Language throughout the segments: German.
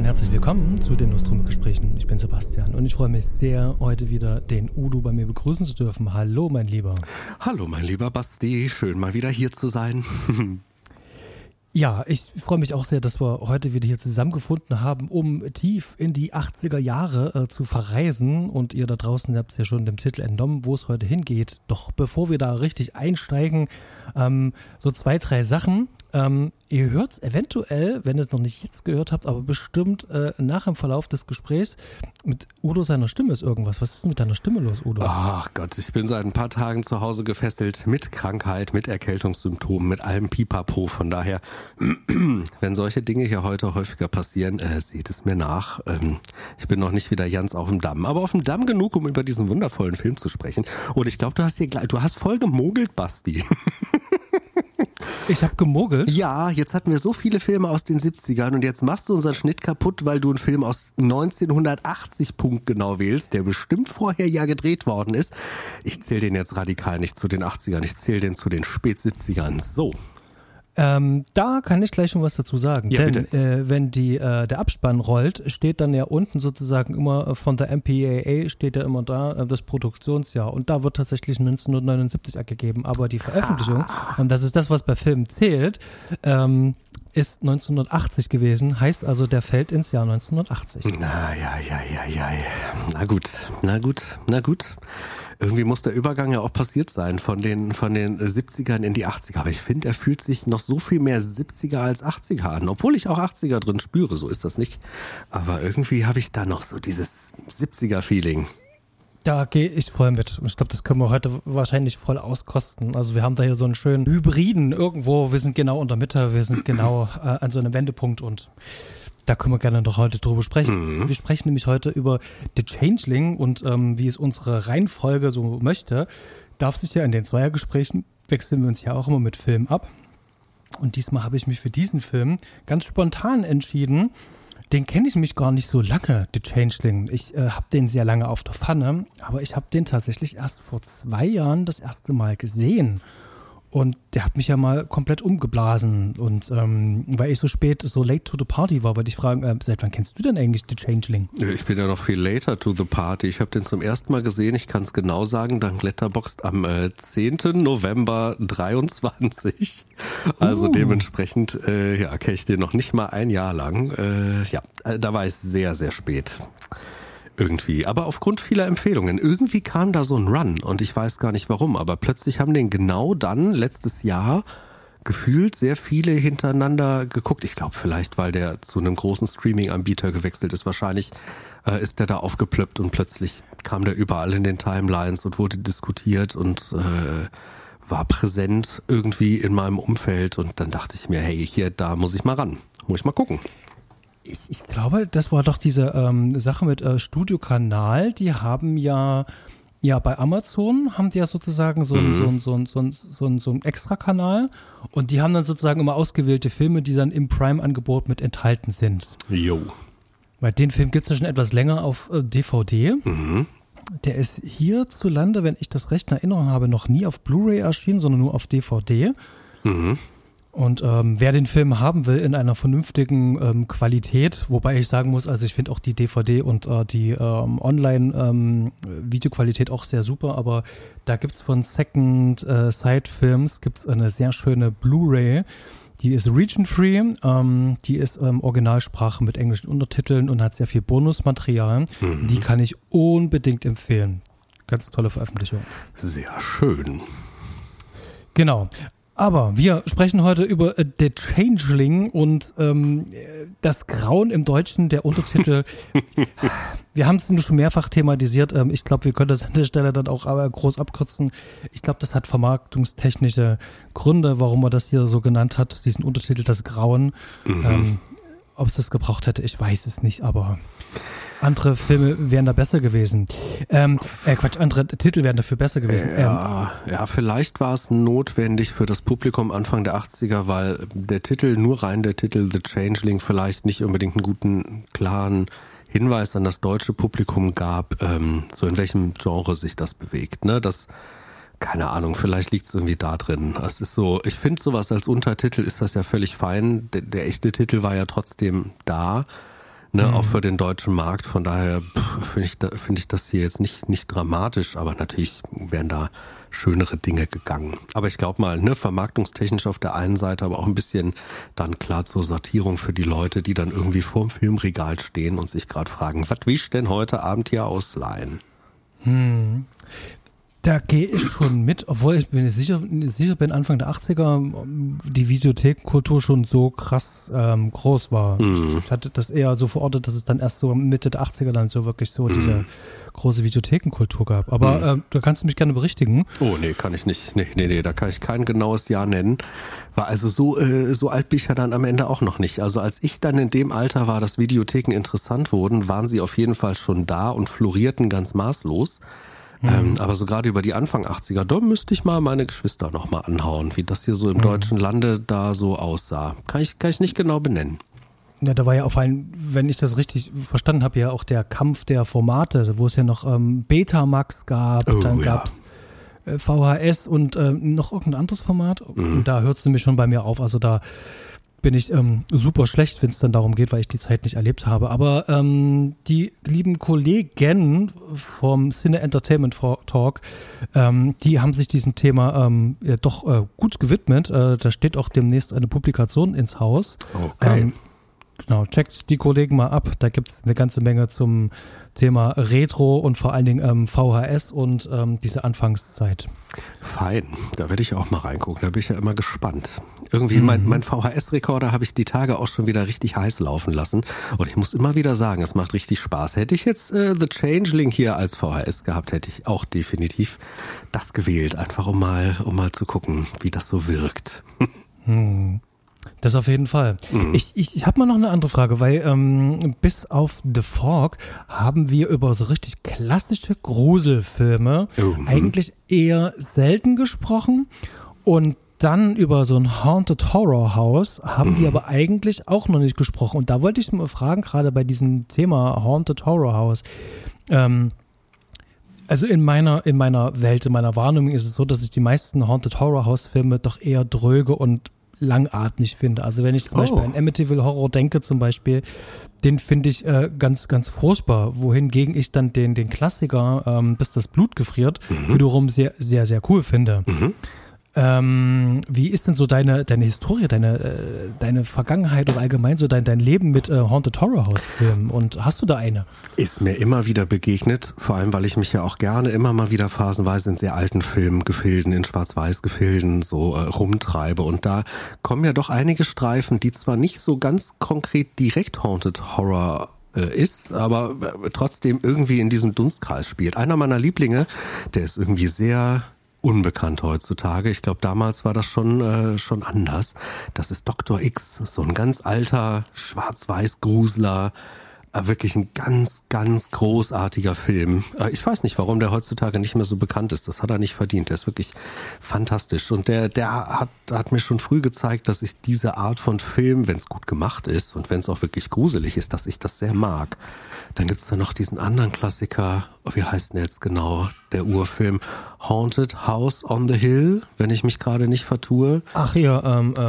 herzlich willkommen zu den Nostrum-Gesprächen. Ich bin Sebastian und ich freue mich sehr, heute wieder den Udo bei mir begrüßen zu dürfen. Hallo, mein Lieber. Hallo, mein lieber Basti. Schön, mal wieder hier zu sein. Ja, ich freue mich auch sehr, dass wir heute wieder hier zusammengefunden haben, um tief in die 80er Jahre zu verreisen. Und ihr da draußen habt es ja schon dem Titel entnommen, wo es heute hingeht. Doch bevor wir da richtig einsteigen, so 2, 3 Sachen. Ihr hört es eventuell, wenn ihr es noch nicht jetzt gehört habt, aber bestimmt nach dem Verlauf des Gesprächs mit Udo seiner Stimme ist irgendwas. Was ist denn mit deiner Stimme los, Udo? Ach Gott, ich bin seit ein paar Tagen zu Hause gefesselt mit Krankheit, mit Erkältungssymptomen, mit allem Pipapo. Von daher, wenn solche Dinge hier heute häufiger passieren, seht es mir nach. Ich bin noch nicht wieder ganz auf dem Damm, aber auf dem Damm genug, um über diesen wundervollen Film zu sprechen. Und ich glaube, du hast voll gemogelt, Basti. Ich habe gemogelt? Ja, jetzt hatten wir so viele Filme aus den 70ern und jetzt machst du unseren Schnitt kaputt, weil du einen Film aus 1980 punktgenau wählst, der bestimmt vorher ja gedreht worden ist. Ich zähle den jetzt radikal nicht zu den 80ern, ich zähle den zu den Spät-70ern. So. Da kann ich gleich schon was dazu sagen, ja, denn wenn der Abspann rollt, steht dann ja unten sozusagen immer von der MPAA steht ja immer da das Produktionsjahr und da wird tatsächlich 1979 angegeben, aber die Veröffentlichung, und das ist das, was bei Filmen zählt, ist 1980 gewesen, heißt also, der fällt ins Jahr 1980. Na gut. Irgendwie muss der Übergang ja auch passiert sein von den 70ern in die 80er. Aber ich finde, er fühlt sich noch so viel mehr 70er als 80er an. Obwohl ich auch 80er drin spüre, so ist das nicht. Aber irgendwie habe ich da noch so dieses 70er-Feeling. Da gehe ich voll mit. Und ich glaube, das können wir heute wahrscheinlich voll auskosten. Also wir haben da hier so einen schönen Hybriden irgendwo. Wir sind genau unter Mitte, wir sind genau an so einem Wendepunkt und da können wir gerne noch heute drüber sprechen. Wir sprechen nämlich heute über The Changeling und wie es unsere Reihenfolge so möchte, darf sich ja in den Zweiergesprächen wechseln wir uns ja auch immer mit Filmen ab. Und diesmal habe ich mich für diesen Film ganz spontan entschieden. Den kenne ich mich gar nicht so lange, The Changeling. Ich habe den sehr lange auf der Pfanne, aber ich habe den tatsächlich erst vor 2 Jahren das erste Mal gesehen. Und der hat mich ja mal komplett umgeblasen. Und weil ich so spät, so late to the party war, wollte ich fragen, seit wann kennst du denn eigentlich The Changeling? Ich bin ja noch viel later to the party. Ich habe den zum ersten Mal gesehen, ich kann es genau sagen, dank Letterboxd am 10. November 23. Also dementsprechend kenne ich den noch nicht mal ein Jahr lang. Da war ich sehr, sehr spät. Irgendwie, aber aufgrund vieler Empfehlungen. Irgendwie kam da so ein Run und ich weiß gar nicht warum, aber plötzlich haben den genau dann letztes Jahr gefühlt sehr viele hintereinander geguckt. Ich glaube vielleicht, weil der zu einem großen Streaming-Anbieter gewechselt ist. Wahrscheinlich ist der da aufgeplöppt und plötzlich kam der überall in den Timelines und wurde diskutiert und war präsent irgendwie in meinem Umfeld und dann dachte ich mir, hey, da muss ich mal ran. Muss ich mal gucken. Ich glaube, das war doch diese Sache mit Studiokanal. Die haben ja bei Amazon haben die ja sozusagen so einen Extra-Kanal und die haben dann sozusagen immer ausgewählte Filme, die dann im Prime-Angebot mit enthalten sind. Jo. Weil den Film gibt es ja schon etwas länger auf DVD. Der ist hierzulande, wenn ich das recht in Erinnerung habe, noch nie auf Blu-ray erschienen, sondern nur auf DVD. Und wer den Film haben will in einer vernünftigen Qualität, wobei ich sagen muss, also ich finde auch die DVD und die Online-Videoqualität auch sehr super, aber da gibt's von Second Sight Films gibt's eine sehr schöne Blu-ray, die ist region-free, die ist Originalsprache mit englischen Untertiteln und hat sehr viel Bonusmaterial. Die kann ich unbedingt empfehlen. Ganz tolle Veröffentlichung. Sehr schön. Genau. Aber wir sprechen heute über The Changeling und das Grauen im Deutschen, der Untertitel. Wir haben es schon mehrfach thematisiert. Ich glaube, wir können das an der Stelle dann auch aber groß abkürzen. Ich glaube, das hat vermarktungstechnische Gründe, warum man das hier so genannt hat, diesen Untertitel, das Grauen. Ob es das gebraucht hätte, ich weiß es nicht, aber andere Filme wären da besser gewesen. Andere Titel wären dafür besser gewesen. Ja, vielleicht war es notwendig für das Publikum Anfang der 80er, weil der Titel The Changeling vielleicht nicht unbedingt einen guten, klaren Hinweis an das deutsche Publikum gab, so in welchem Genre sich das bewegt. Ne? Das, keine Ahnung, vielleicht liegt es irgendwie da drin. Es ist so, ich finde sowas als Untertitel ist das ja völlig fein. Der echte Titel war ja trotzdem da. ne, auch für den deutschen Markt. Von daher finde ich das hier jetzt nicht dramatisch, aber natürlich wären da schönere Dinge gegangen. Aber ich glaube mal, ne, vermarktungstechnisch auf der einen Seite, aber auch ein bisschen dann klar zur Sortierung für die Leute, die dann irgendwie vorm Filmregal stehen und sich gerade fragen, was will ich denn heute Abend hier ausleihen? Da gehe ich schon mit, obwohl ich mir nicht sicher bin, Anfang der 80er die Videothekenkultur schon so krass groß war. Ich hatte das eher so verortet, dass es dann erst so Mitte der 80er dann so wirklich so diese große Videothekenkultur gab. Aber da kannst du mich gerne berichtigen. Oh, nee, kann ich nicht. Nee, da kann ich kein genaues Jahr nennen. War also so alt bin ich ja dann am Ende auch noch nicht. Also als ich dann in dem Alter war, dass Videotheken interessant wurden, waren sie auf jeden Fall schon da und florierten ganz maßlos. Aber so gerade über die Anfang 80er, da müsste ich mal meine Geschwister nochmal anhauen, wie das hier so im deutschen Lande da so aussah. Kann ich nicht genau benennen. Ja, da war ja auf einen, wenn ich das richtig verstanden habe, ja auch der Kampf der Formate, wo es ja noch Betamax gab, dann gab's VHS und noch irgendein anderes Format. Und da hört es nämlich schon bei mir auf. Also da bin ich super schlecht, wenn es dann darum geht, weil ich die Zeit nicht erlebt habe. Aber die lieben Kollegen vom Cine Entertainment Talk, die haben sich diesem Thema doch gut gewidmet. Da steht auch demnächst eine Publikation ins Haus. Okay. Genau, checkt die Kollegen mal ab. Da gibt es eine ganze Menge zum Thema Retro und vor allen Dingen VHS und diese Anfangszeit. Fein, da werde ich auch mal reingucken. Da bin ich ja immer gespannt. Irgendwie mein VHS-Rekorder habe ich die Tage auch schon wieder richtig heiß laufen lassen. Und ich muss immer wieder sagen, es macht richtig Spaß. Hätte ich jetzt The Changeling hier als VHS gehabt, hätte ich auch definitiv das gewählt. Einfach um mal zu gucken, wie das so wirkt. Das auf jeden Fall. Ich habe mal noch eine andere Frage, weil bis auf The Fog haben wir über so richtig klassische Gruselfilme eigentlich eher selten gesprochen und dann über so ein Haunted Horror House haben wir aber eigentlich auch noch nicht gesprochen. Und da wollte ich mal fragen, gerade bei diesem Thema Haunted Horror House, also in meiner Welt, in meiner Wahrnehmung ist es so, dass ich die meisten Haunted Horror House Filme doch eher dröge und langatmig finde. Also wenn ich zum Beispiel an Amityville Horror denke zum Beispiel, den finde ich ganz, ganz furchtbar, wohingegen ich dann den Klassiker Bis das Blut gefriert wiederum sehr, sehr, sehr cool finde. Wie ist denn so deine Historie, deine Vergangenheit oder allgemein so dein Leben mit Haunted Horror House Filmen? Und hast du da eine? Ist mir immer wieder begegnet, vor allem weil ich mich ja auch gerne immer mal wieder phasenweise in sehr alten Filmgefilden, in Schwarz-Weiß-Gefilden so rumtreibe. Und da kommen ja doch einige Streifen, die zwar nicht so ganz konkret direkt Haunted Horror ist, aber trotzdem irgendwie in diesem Dunstkreis spielt. Einer meiner Lieblinge, der ist irgendwie sehr unbekannt heutzutage. Ich glaube, damals war das schon anders. Das ist Dr. X, so ein ganz alter Schwarz-Weiß-Grusler. Wirklich ein ganz, ganz großartiger Film. Ich weiß nicht, warum der heutzutage nicht mehr so bekannt ist. Das hat er nicht verdient. Der ist wirklich fantastisch. Und der hat mir schon früh gezeigt, dass ich diese Art von Film, wenn es gut gemacht ist und wenn es auch wirklich gruselig ist, dass ich das sehr mag. Dann gibt's da noch diesen anderen Klassiker, wie heißt denn jetzt genau der Urfilm? Haunted House on the Hill, wenn ich mich gerade nicht vertue. Ach ja,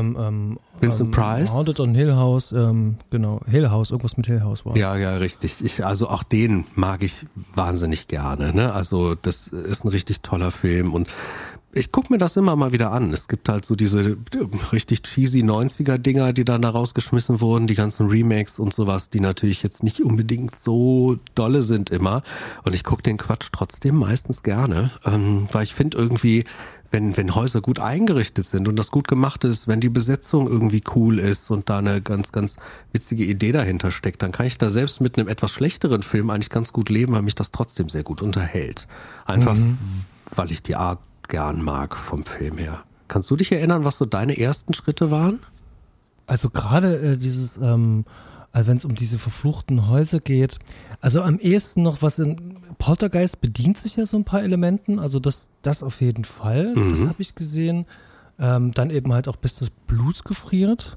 Vincent Price. Haunted on Hill House, genau, Hill House, irgendwas mit Hill House war. Ja, richtig. Also auch den mag ich wahnsinnig gerne, ne? Also das ist ein richtig toller Film und ich gucke mir das immer mal wieder an. Es gibt halt so diese richtig cheesy 90er-Dinger, die dann da rausgeschmissen wurden, die ganzen Remakes und sowas, die natürlich jetzt nicht unbedingt so dolle sind immer. Und ich gucke den Quatsch trotzdem meistens gerne, weil ich finde irgendwie, wenn Häuser gut eingerichtet sind und das gut gemacht ist, wenn die Besetzung irgendwie cool ist und da eine ganz, ganz witzige Idee dahinter steckt, dann kann ich da selbst mit einem etwas schlechteren Film eigentlich ganz gut leben, weil mich das trotzdem sehr gut unterhält. Einfach, weil ich die Art gern mag vom Film her. Kannst du dich erinnern, was so deine ersten Schritte waren? Also gerade dieses, also wenn es um diese verfluchten Häuser geht, also am ehesten noch was in Poltergeist bedient sich ja so ein paar Elementen, also das auf jeden Fall, das habe ich gesehen. Dann eben halt auch Bis das Blut gefriert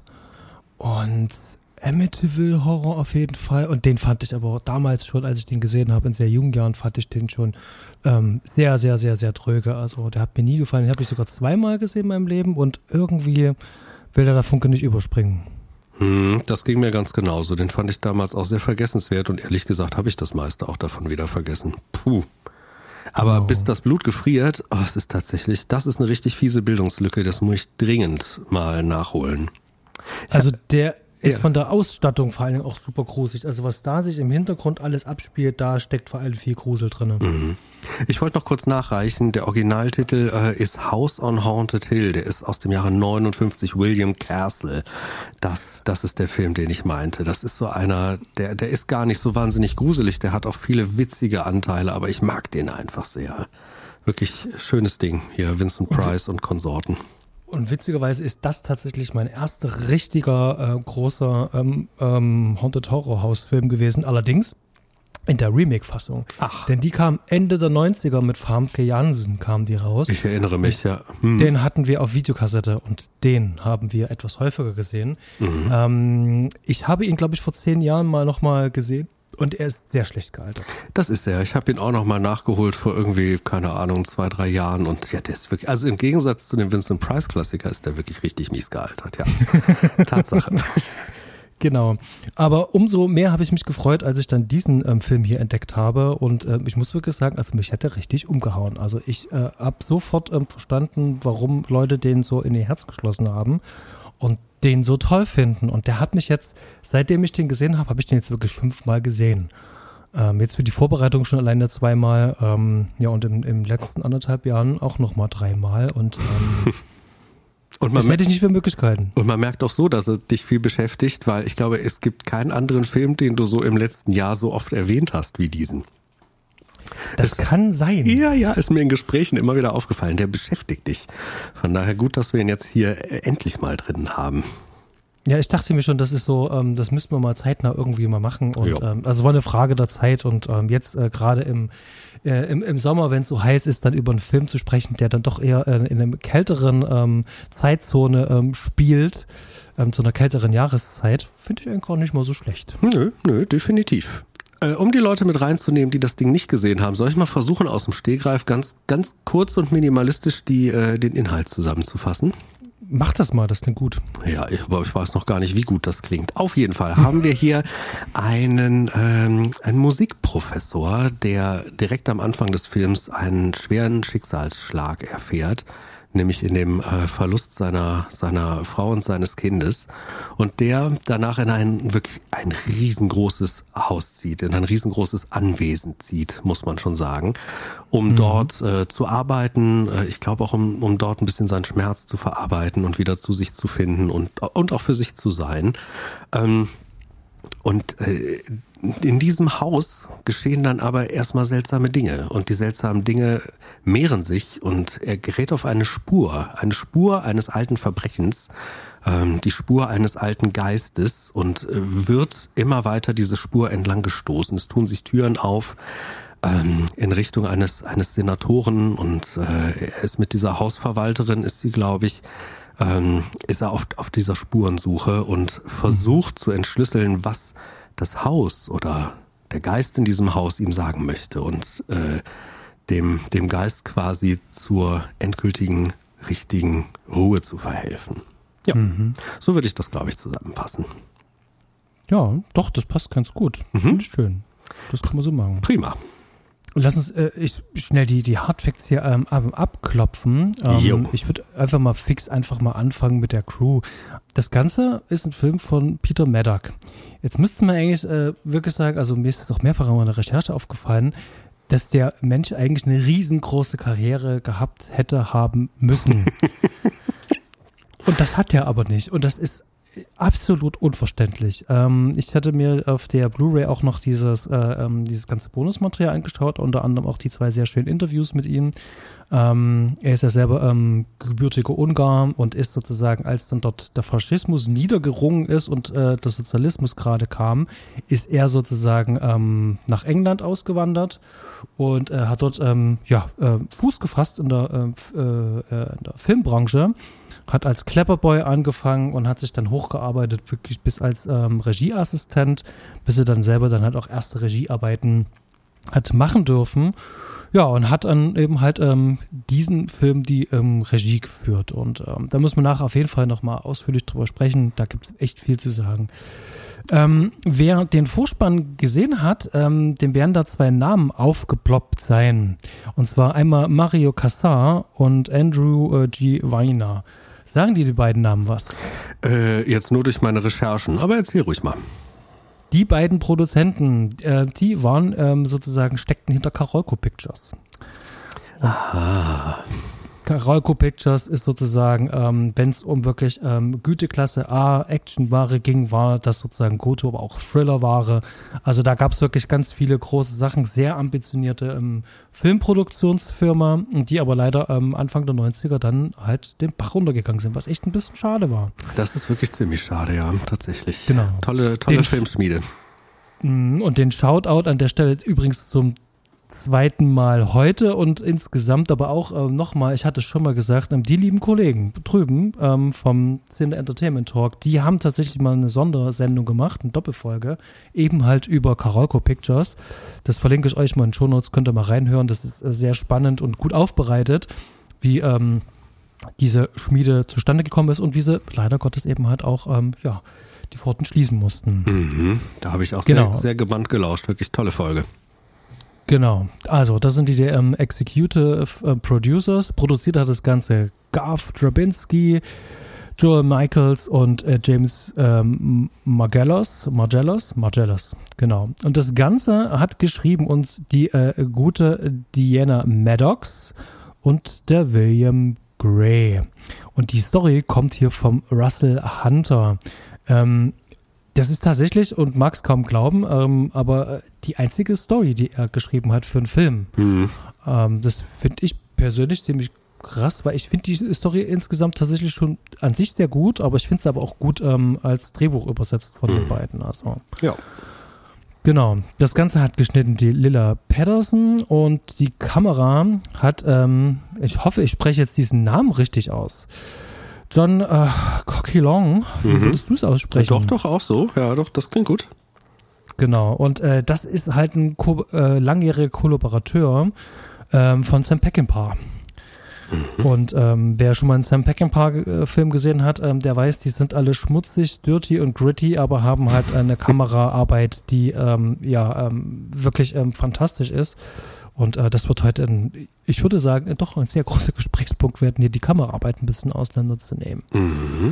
und Amityville Horror auf jeden Fall. Und den fand ich aber damals schon, als ich den gesehen habe, in sehr jungen Jahren, fand ich den schon sehr, sehr, sehr, sehr dröge. Also der hat mir nie gefallen. Den habe ich sogar zweimal gesehen in meinem Leben und irgendwie will der Funke nicht überspringen. Das ging mir ganz genauso. Den fand ich damals auch sehr vergessenswert und ehrlich gesagt habe ich das meiste auch davon wieder vergessen. Puh. Aber bis das Blut gefriert, es ist tatsächlich, das ist eine richtig fiese Bildungslücke, das muss ich dringend mal nachholen. Also der ist von der Ausstattung vor allem auch super gruselig. Also was da sich im Hintergrund alles abspielt, da steckt vor allem viel Grusel drin. Mhm. Ich wollte noch kurz nachreichen, der Originaltitel ist House on Haunted Hill, der ist aus dem Jahre 59, William Castle. Das ist der Film, den ich meinte. Das ist so einer, der ist gar nicht so wahnsinnig gruselig, der hat auch viele witzige Anteile, aber ich mag den einfach sehr. Wirklich schönes Ding, hier Vincent Price und Konsorten. Und witzigerweise ist das tatsächlich mein erster richtiger großer Haunted Horror House Film gewesen. Allerdings in der Remake-Fassung. Ach. Denn die kam Ende der 90er mit Famke Janssen kam die raus. Ich erinnere mich, ja. Den hatten wir auf Videokassette und den haben wir etwas häufiger gesehen. Ich habe ihn, glaube ich, vor 10 Jahren nochmal gesehen. Und er ist sehr schlecht gealtert. Das ist er. Ich habe ihn auch nochmal nachgeholt vor irgendwie, keine Ahnung, 2, 3 Jahren. Und ja, der ist wirklich, also im Gegensatz zu dem Vincent Price Klassiker ist der wirklich richtig mies gealtert, ja. Tatsache. Genau. Aber umso mehr habe ich mich gefreut, als ich dann diesen Film hier entdeckt habe. Und ich muss wirklich sagen, also mich hat er richtig umgehauen. Also ich habe sofort verstanden, warum Leute den so in ihr Herz geschlossen haben und den so toll finden. Und der hat mich jetzt, seitdem ich den gesehen habe, habe ich den jetzt wirklich 5-mal gesehen. Jetzt für die Vorbereitung schon alleine 2-mal. Und im letzten 1,5 Jahren auch nochmal 3-mal. Und das hätte ich nicht für möglich gehalten. Und man merkt auch so, dass er dich viel beschäftigt, weil ich glaube, es gibt keinen anderen Film, den du so im letzten Jahr so oft erwähnt hast wie diesen. Das kann sein. Ja, ist mir in Gesprächen immer wieder aufgefallen. Der beschäftigt dich. Von daher gut, dass wir ihn jetzt hier endlich mal drin haben. Ja, ich dachte mir schon, das ist so, das müssten wir mal zeitnah irgendwie mal machen. Und also war eine Frage der Zeit. Und jetzt gerade im Sommer, wenn es so heiß ist, dann über einen Film zu sprechen, der dann doch eher in einer kälteren Zeitzone spielt, zu einer kälteren Jahreszeit, finde ich eigentlich auch nicht mal so schlecht. Nö, definitiv. Um die Leute mit reinzunehmen, die das Ding nicht gesehen haben, soll ich mal versuchen, aus dem Stegreif ganz, ganz kurz und minimalistisch den Inhalt zusammenzufassen? Mach das mal, das klingt gut. Ja, aber ich weiß noch gar nicht, wie gut das klingt. Auf jeden Fall haben wir hier einen Musikprofessor, der direkt am Anfang des Films einen schweren Schicksalsschlag erfährt, nämlich in dem Verlust seiner Frau und seines Kindes, und der danach in ein riesengroßes Haus zieht, in ein riesengroßes Anwesen zieht, muss man schon sagen, um dort zu arbeiten, ich glaube auch um dort ein bisschen seinen Schmerz zu verarbeiten und wieder zu sich zu finden und auch für sich zu sein. In diesem Haus geschehen dann aber erstmal seltsame Dinge, und die seltsamen Dinge mehren sich, und er gerät auf eine Spur eines alten Verbrechens, die Spur eines alten Geistes, und wird immer weiter diese Spur entlang gestoßen. Es tun sich Türen auf in Richtung eines Senatoren, und er ist mit dieser Hausverwalterin, ist sie, glaube ich, ist er auf dieser Spurensuche und versucht zu entschlüsseln, was das Haus oder der Geist in diesem Haus ihm sagen möchte, und dem Geist quasi zur endgültigen, richtigen Ruhe zu verhelfen. Ja, so würde ich das, glaube ich, zusammenfassen. Ja, doch, das passt ganz gut. Finde ich schön. Das kann man so machen. Prima. Und lass uns schnell die Hardfacts hier abklopfen. Ich würde einfach mal anfangen mit der Crew. Das Ganze ist ein Film von Peter Maddock. Jetzt müsste man eigentlich wirklich sagen, also mir ist es auch mehrfach in der Recherche aufgefallen, dass der Mensch eigentlich eine riesengroße Karriere gehabt hätte haben müssen. Und das hat er aber nicht. Und das ist absolut unverständlich. Ich hatte mir auf der Blu-ray auch noch dieses ganze Bonusmaterial angeschaut, unter anderem auch die 2 sehr schönen Interviews mit ihm. Er ist ja selber gebürtiger Ungar und ist sozusagen, als dann dort der Faschismus niedergerungen ist und der Sozialismus gerade kam, ist er sozusagen nach England ausgewandert und hat dort Fuß gefasst in der Filmbranche. Hat als Clapperboy angefangen und hat sich dann hochgearbeitet, wirklich bis als Regieassistent, bis er dann selber dann halt auch erste Regiearbeiten hat machen dürfen. Ja, und hat dann eben halt diesen Film die Regie geführt. Und da müssen wir nachher auf jeden Fall nochmal ausführlich drüber sprechen. Da gibt es echt viel zu sagen. Wer den Vorspann gesehen hat, dem werden da 2 Namen aufgeploppt sein. Und zwar einmal Mario Kassar und Andrew G. Weiner. Sagen die beiden Namen was? Jetzt nur durch meine Recherchen, aber erzähl ruhig mal. Die beiden Produzenten, die waren steckten hinter Carolco Pictures. Carolco Pictures ist sozusagen, wenn es um wirklich Güteklasse A Actionware ging, war das sozusagen Goto, aber auch Thrillerware. Also da gab es wirklich ganz viele große Sachen, sehr ambitionierte Filmproduktionsfirma, die aber leider Anfang der 90er dann halt den Bach runtergegangen sind, was echt ein bisschen schade war. Das ist wirklich ziemlich schade, ja, tatsächlich. Genau. Tolle Filmschmiede. Und den Shoutout an der Stelle übrigens zum 2. Mal heute und insgesamt aber auch nochmal, ich hatte es schon mal gesagt, die lieben Kollegen drüben vom Cine Entertainment Talk, die haben tatsächlich mal eine Sondersendung gemacht, eine Doppelfolge, eben halt über Carolco Pictures. Das verlinke ich euch mal in den Shownotes, könnt ihr mal reinhören. Das ist sehr spannend und gut aufbereitet, wie diese Schmiede zustande gekommen ist und wie sie leider Gottes eben halt auch die Pforten schließen mussten. Mhm. Da habe ich auch sehr gebannt gelauscht. Wirklich tolle Folge. Genau, also das sind die Executive Producers. Produziert hat das Ganze Garth Drabinsky, Joel Michaels und James Margellos, genau. Und das Ganze hat geschrieben uns die gute Diana Maddox und der William Gray. Und die Story kommt hier vom Russell Hunter. Das ist tatsächlich, und mag es kaum glauben, aber die einzige Story, die er geschrieben hat für einen Film. Mhm. Das finde ich persönlich ziemlich krass, weil ich finde die Story insgesamt tatsächlich schon an sich sehr gut, aber ich finde es aber auch gut als Drehbuch übersetzt von den beiden. Also. Ja. Genau. Das Ganze hat geschnitten die Lilla Patterson und die Kamera hat, ich hoffe, ich spreche jetzt diesen Namen richtig aus. John Coquillon, wie würdest du es aussprechen? Doch, auch so. Ja, doch, das klingt gut. Genau, und das ist halt ein langjähriger Kollaborateur von Sam Peckinpah. Und wer schon mal einen Sam Peckinpah-Film gesehen hat, der weiß, die sind alle schmutzig, dirty und gritty, aber haben halt eine Kameraarbeit, die wirklich fantastisch ist. Und das wird heute, ich würde sagen, doch ein sehr großer Gesprächspunkt werden, hier die Kameraarbeit ein bisschen auseinanderzunehmen. Mhm.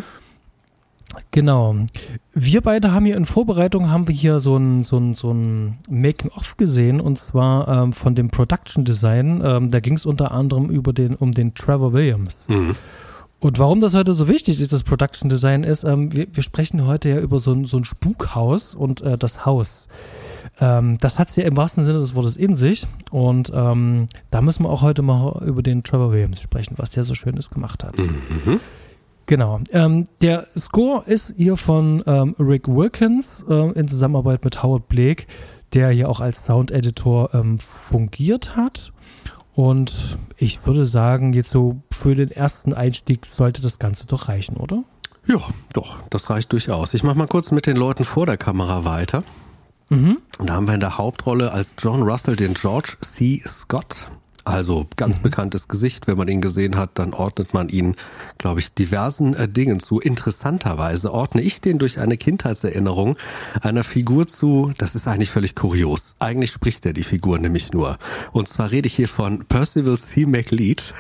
Genau. Wir beide haben hier in Vorbereitung so ein Making-of gesehen, und zwar von dem Production Design. Da ging es unter anderem um den Trevor Williams. Mhm. Und warum das heute so wichtig ist, das Production Design ist, wir sprechen heute ja über so ein Spukhaus und das Haus. Das hat es ja im wahrsten Sinne des Wortes in sich, und da müssen wir auch heute mal über den Trevor Williams sprechen, was der so Schönes gemacht hat. Mhm. Genau. Der Score ist hier von Rick Wilkins in Zusammenarbeit mit Howard Blake, der hier auch als Sound-Editor fungiert hat. Und ich würde sagen, jetzt so für den ersten Einstieg sollte das Ganze doch reichen, oder? Ja, doch, das reicht durchaus. Ich mache mal kurz mit den Leuten vor der Kamera weiter. Mhm. Und da haben wir in der Hauptrolle als John Russell den George C. Scott. Also ganz bekanntes Gesicht. Wenn man ihn gesehen hat, dann ordnet man ihn, glaube ich, diversen Dingen zu. Interessanterweise ordne ich den durch eine Kindheitserinnerung einer Figur zu. Das ist eigentlich völlig kurios. Eigentlich spricht er die Figur nämlich nur. Und zwar rede ich hier von Percival C. MacLeod.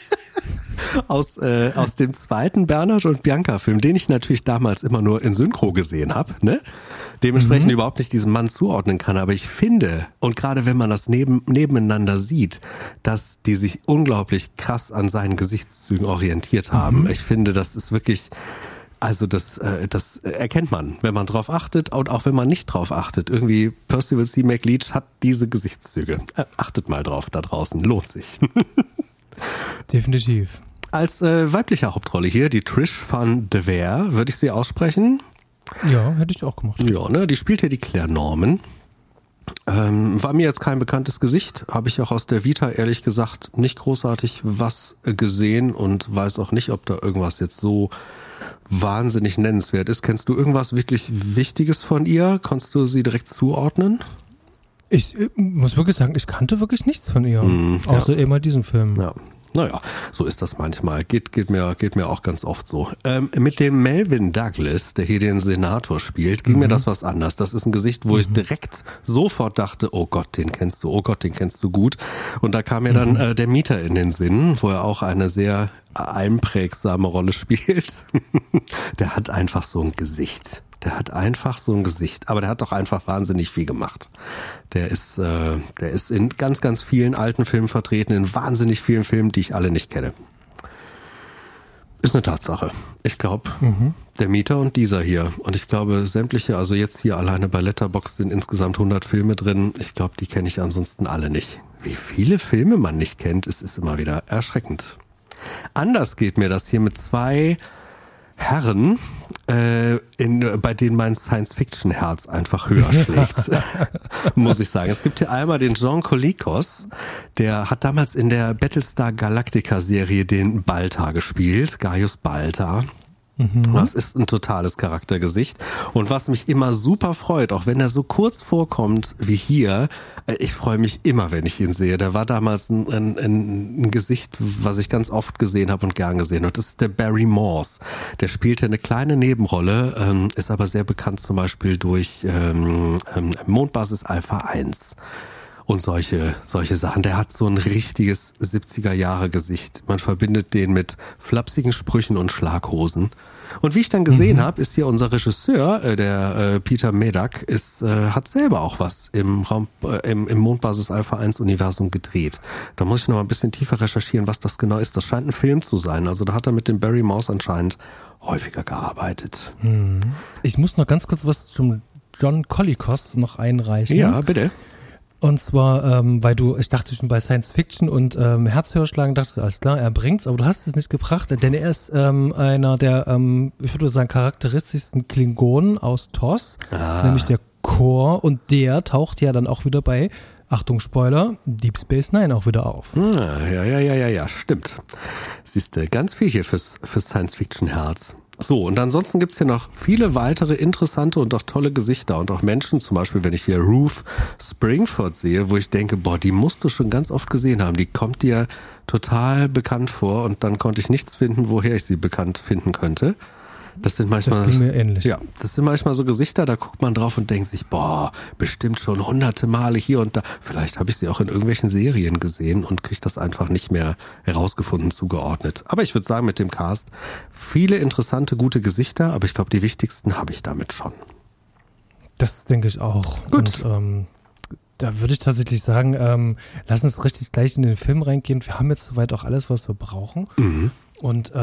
Aus dem zweiten Bernhard und Bianca Film, den ich natürlich damals immer nur in Synchro gesehen habe, ne? Dementsprechend überhaupt nicht diesem Mann zuordnen kann. Aber ich finde, und gerade wenn man das nebeneinander sieht, dass die sich unglaublich krass an seinen Gesichtszügen orientiert haben. Ich finde, das ist wirklich, also das erkennt man, wenn man drauf achtet, und auch wenn man nicht drauf achtet. Irgendwie Percival C. MacLeod hat diese Gesichtszüge. Achtet mal drauf da draußen, lohnt sich. Definitiv. Als weibliche Hauptrolle hier, die Trish Van Devere, würde ich sie aussprechen? Ja, hätte ich auch gemacht. Ja, ne, die spielt hier die Claire Norman. War mir jetzt kein bekanntes Gesicht, habe ich auch aus der Vita ehrlich gesagt nicht großartig was gesehen und weiß auch nicht, ob da irgendwas jetzt so wahnsinnig nennenswert ist. Kennst du irgendwas wirklich Wichtiges von ihr? Kannst du sie direkt zuordnen? Ich muss wirklich sagen, ich kannte wirklich nichts von ihr, außer eben halt diesen Film. Ja. Naja, so ist das manchmal. Geht mir auch ganz oft so. Mit dem Melvin Douglas, der hier den Senator spielt, ging mir das was anders. Das ist ein Gesicht, wo ich direkt sofort dachte, oh Gott, den kennst du gut. Und da kam mir dann der Mieter in den Sinn, wo er auch eine sehr einprägsame Rolle spielt. Der hat einfach so ein Gesicht. Aber der hat doch einfach wahnsinnig viel gemacht. Der ist in ganz, ganz vielen alten Filmen vertreten, in wahnsinnig vielen Filmen, die ich alle nicht kenne. Ist eine Tatsache. Ich glaube, der Mieter und dieser hier. Und ich glaube, sämtliche, also jetzt hier alleine bei Letterboxd sind insgesamt 100 Filme drin. Ich glaube, die kenne ich ansonsten alle nicht. Wie viele Filme man nicht kennt, ist immer wieder erschreckend. Anders geht mir das hier mit zwei Herren, bei denen mein Science-Fiction-Herz einfach höher schlägt, muss ich sagen. Es gibt hier einmal den John Colicos, der hat damals in der Battlestar Galactica-Serie den Baltar gespielt, Gaius Baltar. Das ist ein totales Charaktergesicht. Und was mich immer super freut, auch wenn er so kurz vorkommt wie hier, ich freue mich immer, wenn ich ihn sehe. Der war damals ein Gesicht, was ich ganz oft gesehen habe und gern gesehen habe. Das ist der Barry Morse. Der spielte eine kleine Nebenrolle, ist aber sehr bekannt zum Beispiel durch Mondbasis Alpha 1. Und solche Sachen. Der hat so ein richtiges 70er-Jahre-Gesicht. Man verbindet den mit flapsigen Sprüchen und Schlaghosen. Und wie ich dann gesehen habe, ist hier unser Regisseur, der Peter Medak, hat selber auch was im Mondbasis Alpha 1 Universum gedreht. Da muss ich noch mal ein bisschen tiefer recherchieren, was das genau ist. Das scheint ein Film zu sein. Also da hat er mit dem Barry Morse anscheinend häufiger gearbeitet. Ich muss noch ganz kurz was zum John Colicos noch einreichen. Ja, bitte. Und zwar, ich dachte schon bei Science Fiction und Herzhörschlagen, dachte ich, alles klar, er bringt's, aber du hast es nicht gebracht, denn er ist einer der, ich würde sagen, charakteristischsten Klingonen aus TOS, nämlich der Kor, und der taucht ja dann auch wieder bei, Achtung Spoiler, Deep Space Nine auch wieder auf. Ja, stimmt. Siehste, ganz viel hier fürs Science-Fiction-Herz. So, und ansonsten gibt's hier noch viele weitere interessante und auch tolle Gesichter und auch Menschen, zum Beispiel, wenn ich hier Ruth Springford sehe, wo ich denke, boah, die musst du schon ganz oft gesehen haben, die kommt dir total bekannt vor, und dann konnte ich nichts finden, woher ich sie bekannt finden könnte. Das sind manchmal, das ging mir ähnlich. Ja, das sind manchmal so Gesichter, da guckt man drauf und denkt sich, boah, bestimmt schon hunderte Male hier und da. Vielleicht habe ich sie auch in irgendwelchen Serien gesehen und kriege das einfach nicht mehr herausgefunden, zugeordnet. Aber ich würde sagen, mit dem Cast viele interessante, gute Gesichter, aber ich glaube, die wichtigsten habe ich damit schon. Das denke ich auch. Gut. Und da würde ich tatsächlich sagen, lass uns richtig gleich in den Film reingehen. Wir haben jetzt soweit auch alles, was wir brauchen. Und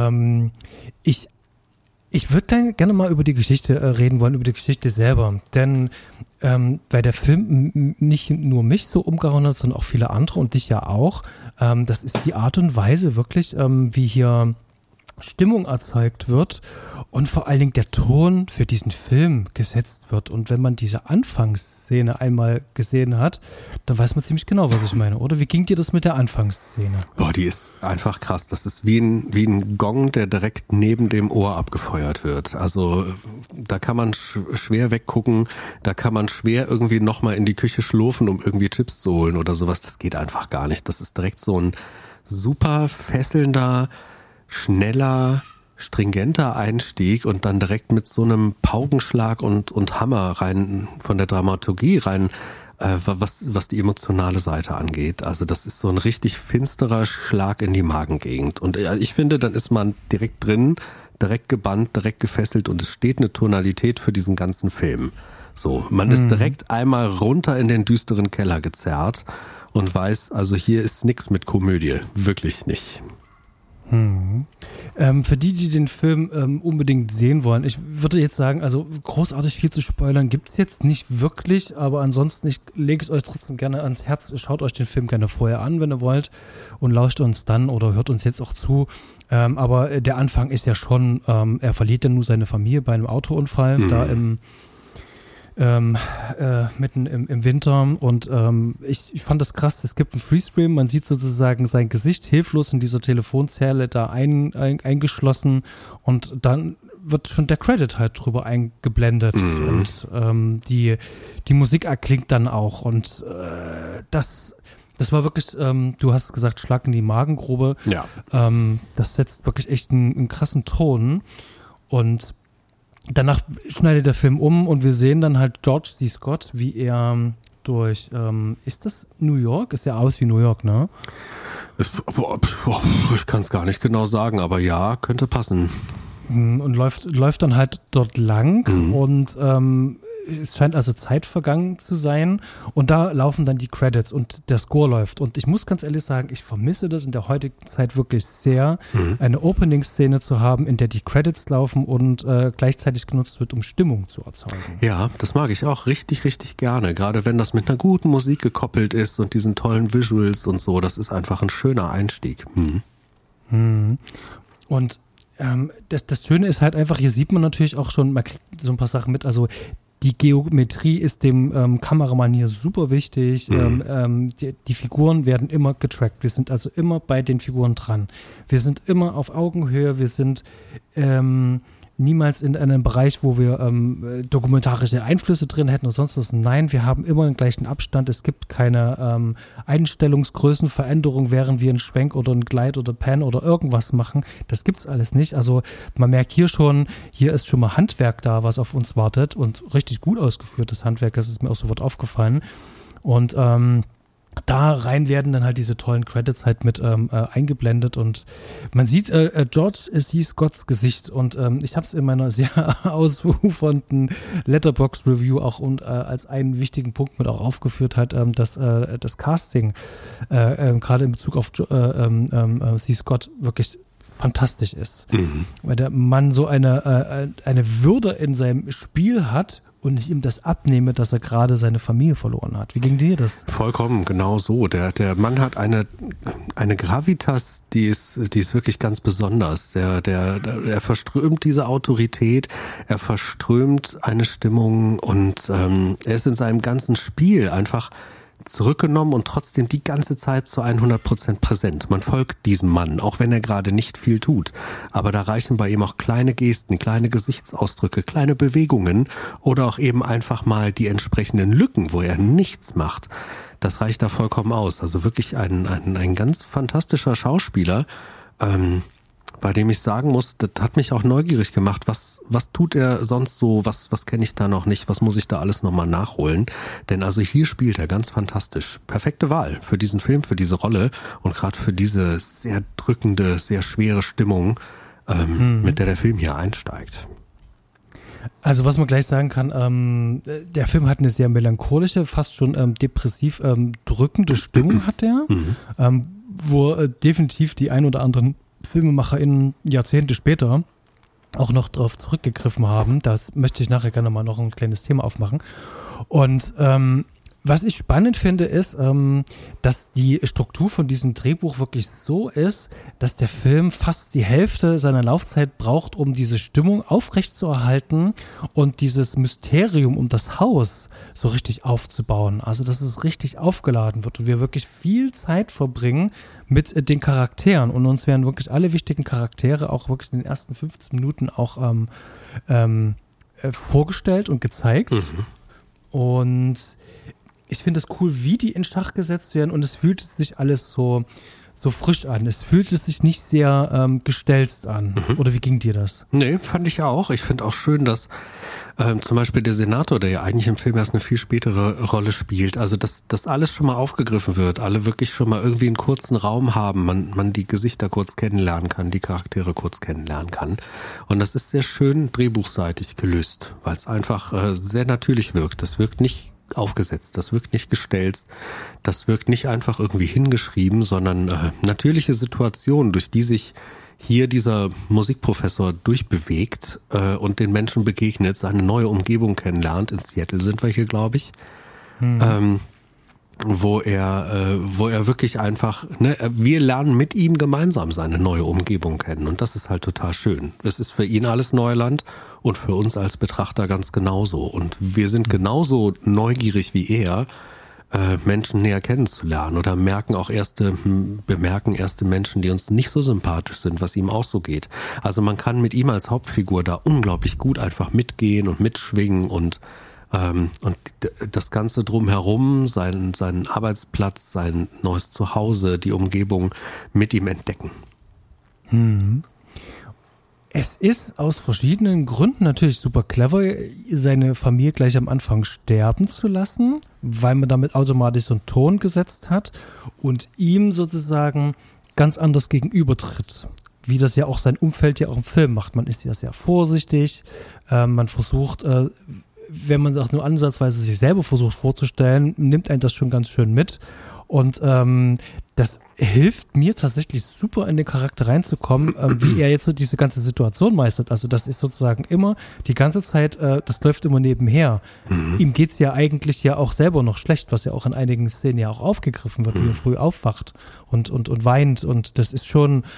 ich würde dann gerne mal über die Geschichte reden wollen, über die Geschichte selber. Denn weil der Film nicht nur mich so umgehauen hat, sondern auch viele andere und dich ja auch, das ist die Art und Weise wirklich, wie hier Stimmung erzeugt wird und vor allen Dingen der Ton für diesen Film gesetzt wird. Und wenn man diese Anfangsszene einmal gesehen hat, dann weiß man ziemlich genau, was ich meine, oder? Wie ging dir das mit der Anfangsszene? Boah, die ist einfach krass. Das ist wie ein Gong, der direkt neben dem Ohr abgefeuert wird. Also da kann man schwer weggucken, da kann man schwer irgendwie nochmal in die Küche schlurfen, um irgendwie Chips zu holen oder sowas. Das geht einfach gar nicht. Das ist direkt so ein super fesselnder, schneller, stringenter Einstieg und dann direkt mit so einem Paukenschlag und Hammer rein von der Dramaturgie rein, was die emotionale Seite angeht. Also das ist so ein richtig finsterer Schlag in die Magengegend. Und ich finde, dann ist man direkt drin, direkt gebannt, direkt gefesselt, und es steht eine Tonalität für diesen ganzen Film. So, man ist direkt einmal runter in den düsteren Keller gezerrt und weiß, also hier ist nichts mit Komödie. Wirklich nicht. Für die den Film unbedingt sehen wollen, ich würde jetzt sagen, also großartig viel zu spoilern gibt's jetzt nicht wirklich, aber ansonsten, ich lege es euch trotzdem gerne ans Herz, schaut euch den Film gerne vorher an, wenn ihr wollt, und lauscht uns dann oder hört uns jetzt auch zu, aber der Anfang ist ja schon, er verliert ja nur seine Familie bei einem Autounfall, da mitten im Winter, und ich fand das krass, es gibt einen Freestream, man sieht sozusagen sein Gesicht hilflos in dieser Telefonzelle da eingeschlossen, und dann wird schon der Credit halt drüber eingeblendet und die Musik erklingt dann auch und das war wirklich, du hast gesagt, Schlag in die Magengrube. Ja. Das setzt wirklich echt einen krassen Ton und danach schneidet der Film um und wir sehen dann halt George C. Scott, wie er durch, ist das New York? Ist ja aus wie New York, ne? Ich kann es gar nicht genau sagen, aber ja, könnte passen. Und läuft dann halt dort lang und es scheint also Zeit vergangen zu sein und da laufen dann die Credits und der Score läuft und ich muss ganz ehrlich sagen, ich vermisse das in der heutigen Zeit wirklich sehr, eine Opening-Szene zu haben, in der die Credits laufen und gleichzeitig genutzt wird, um Stimmung zu erzeugen. Ja, das mag ich auch richtig, richtig gerne, gerade wenn das mit einer guten Musik gekoppelt ist und diesen tollen Visuals und so, das ist einfach ein schöner Einstieg. Und das Schöne ist halt einfach, hier sieht man natürlich auch schon, man kriegt so ein paar Sachen mit, also die Geometrie ist dem Kameramann hier super wichtig. Die Figuren werden immer getrackt. Wir sind also immer bei den Figuren dran. Wir sind immer auf Augenhöhe. Wir sind niemals in einem Bereich, wo wir dokumentarische Einflüsse drin hätten oder sonst was. Nein, wir haben immer den gleichen Abstand. Es gibt keine Einstellungsgrößenveränderung, während wir einen Schwenk oder einen Glide oder Pan oder irgendwas machen. Das gibt's alles nicht. Also man merkt hier ist schon mal Handwerk da, was auf uns wartet und richtig gut ausgeführtes Handwerk. Das ist mir auch sofort aufgefallen. Und da rein werden dann halt diese tollen Credits halt mit eingeblendet und man sieht George C. Scotts Gesicht und ich habe es in meiner sehr ausufernden Letterboxd-Review auch als einen wichtigen Punkt mit auch aufgeführt halt, dass das Casting gerade in Bezug auf C. Scott wirklich fantastisch ist. Weil der Mann so eine Würde in seinem Spiel hat und ich ihm das abnehme, dass er gerade seine Familie verloren hat. Wie ging dir das? Vollkommen, genau so. Der Mann hat eine Gravitas, die ist wirklich ganz besonders. Er verströmt diese Autorität, er verströmt eine Stimmung und er ist in seinem ganzen Spiel einfach zurückgenommen und trotzdem die ganze Zeit zu 100% präsent. Man folgt diesem Mann, auch wenn er gerade nicht viel tut. Aber da reichen bei ihm auch kleine Gesten, kleine Gesichtsausdrücke, kleine Bewegungen oder auch eben einfach mal die entsprechenden Lücken, wo er nichts macht. Das reicht da vollkommen aus. Also wirklich ein ganz fantastischer Schauspieler, bei dem ich sagen muss, das hat mich auch neugierig gemacht. Was tut er sonst so? Was kenne ich da noch nicht? Was muss ich da alles nochmal nachholen? Denn also hier spielt er ganz fantastisch. Perfekte Wahl für diesen Film, für diese Rolle und gerade für diese sehr drückende, sehr schwere Stimmung, mit der Film hier einsteigt. Also was man gleich sagen kann, der Film hat eine sehr melancholische, fast schon depressiv drückende Stimmung hat er, wo definitiv die ein oder anderen FilmemacherInnen Jahrzehnte später auch noch drauf zurückgegriffen haben. Das möchte ich nachher gerne mal noch ein kleines Thema aufmachen. Und was ich spannend finde, ist, dass die Struktur von diesem Drehbuch wirklich so ist, dass der Film fast die Hälfte seiner Laufzeit braucht, um diese Stimmung aufrechtzuerhalten und dieses Mysterium um das Haus so richtig aufzubauen. Also, dass es richtig aufgeladen wird und wir wirklich viel Zeit verbringen mit den Charakteren und uns werden wirklich alle wichtigen Charaktere auch wirklich in den ersten 15 Minuten auch vorgestellt und gezeigt. Und ich finde es cool, wie die in Schach gesetzt werden und es fühlt sich alles so frisch an. Es fühlt sich nicht sehr gestelzt an. Oder wie ging dir das? Nee, fand ich auch. Ich finde auch schön, dass zum Beispiel der Senator, der ja eigentlich im Film erst eine viel spätere Rolle spielt, also dass das alles schon mal aufgegriffen wird, alle wirklich schon mal irgendwie einen kurzen Raum haben, man die Gesichter kurz kennenlernen kann, die Charaktere kurz kennenlernen kann. Und das ist sehr schön drehbuchseitig gelöst, weil es einfach sehr natürlich wirkt. Das wirkt nicht aufgesetzt, das wirkt nicht gestelzt, das wirkt nicht einfach irgendwie hingeschrieben, sondern natürliche Situationen, durch die sich hier dieser Musikprofessor durchbewegt und den Menschen begegnet, seine neue Umgebung kennenlernt. In Seattle sind wir hier, glaube ich. Wo er wirklich einfach, wir lernen mit ihm gemeinsam seine neue Umgebung kennen und das ist halt total schön. Es ist für ihn alles Neuland und für uns als Betrachter ganz genauso und wir sind genauso neugierig wie er, Menschen näher kennenzulernen oder bemerken erste Menschen, die uns nicht so sympathisch sind, was ihm auch so geht. Also man kann mit ihm als Hauptfigur da unglaublich gut einfach mitgehen und mitschwingen und das Ganze drumherum, seinen Arbeitsplatz, sein neues Zuhause, die Umgebung mit ihm entdecken. Es ist aus verschiedenen Gründen natürlich super clever, seine Familie gleich am Anfang sterben zu lassen, weil man damit automatisch so einen Ton gesetzt hat und ihm sozusagen ganz anders gegenübertritt. Wie das ja auch sein Umfeld ja auch im Film macht. Man ist ja sehr vorsichtig, man versucht, wenn man auch nur ansatzweise sich selber versucht vorzustellen, nimmt einen das schon ganz schön mit. Und das hilft mir tatsächlich super in den Charakter reinzukommen, wie er jetzt so diese ganze Situation meistert. Also das ist sozusagen immer die ganze Zeit, das läuft immer nebenher. Ihm geht's ja eigentlich ja auch selber noch schlecht, was ja auch in einigen Szenen ja auch aufgegriffen wird, wie er früh aufwacht und weint. Und das ist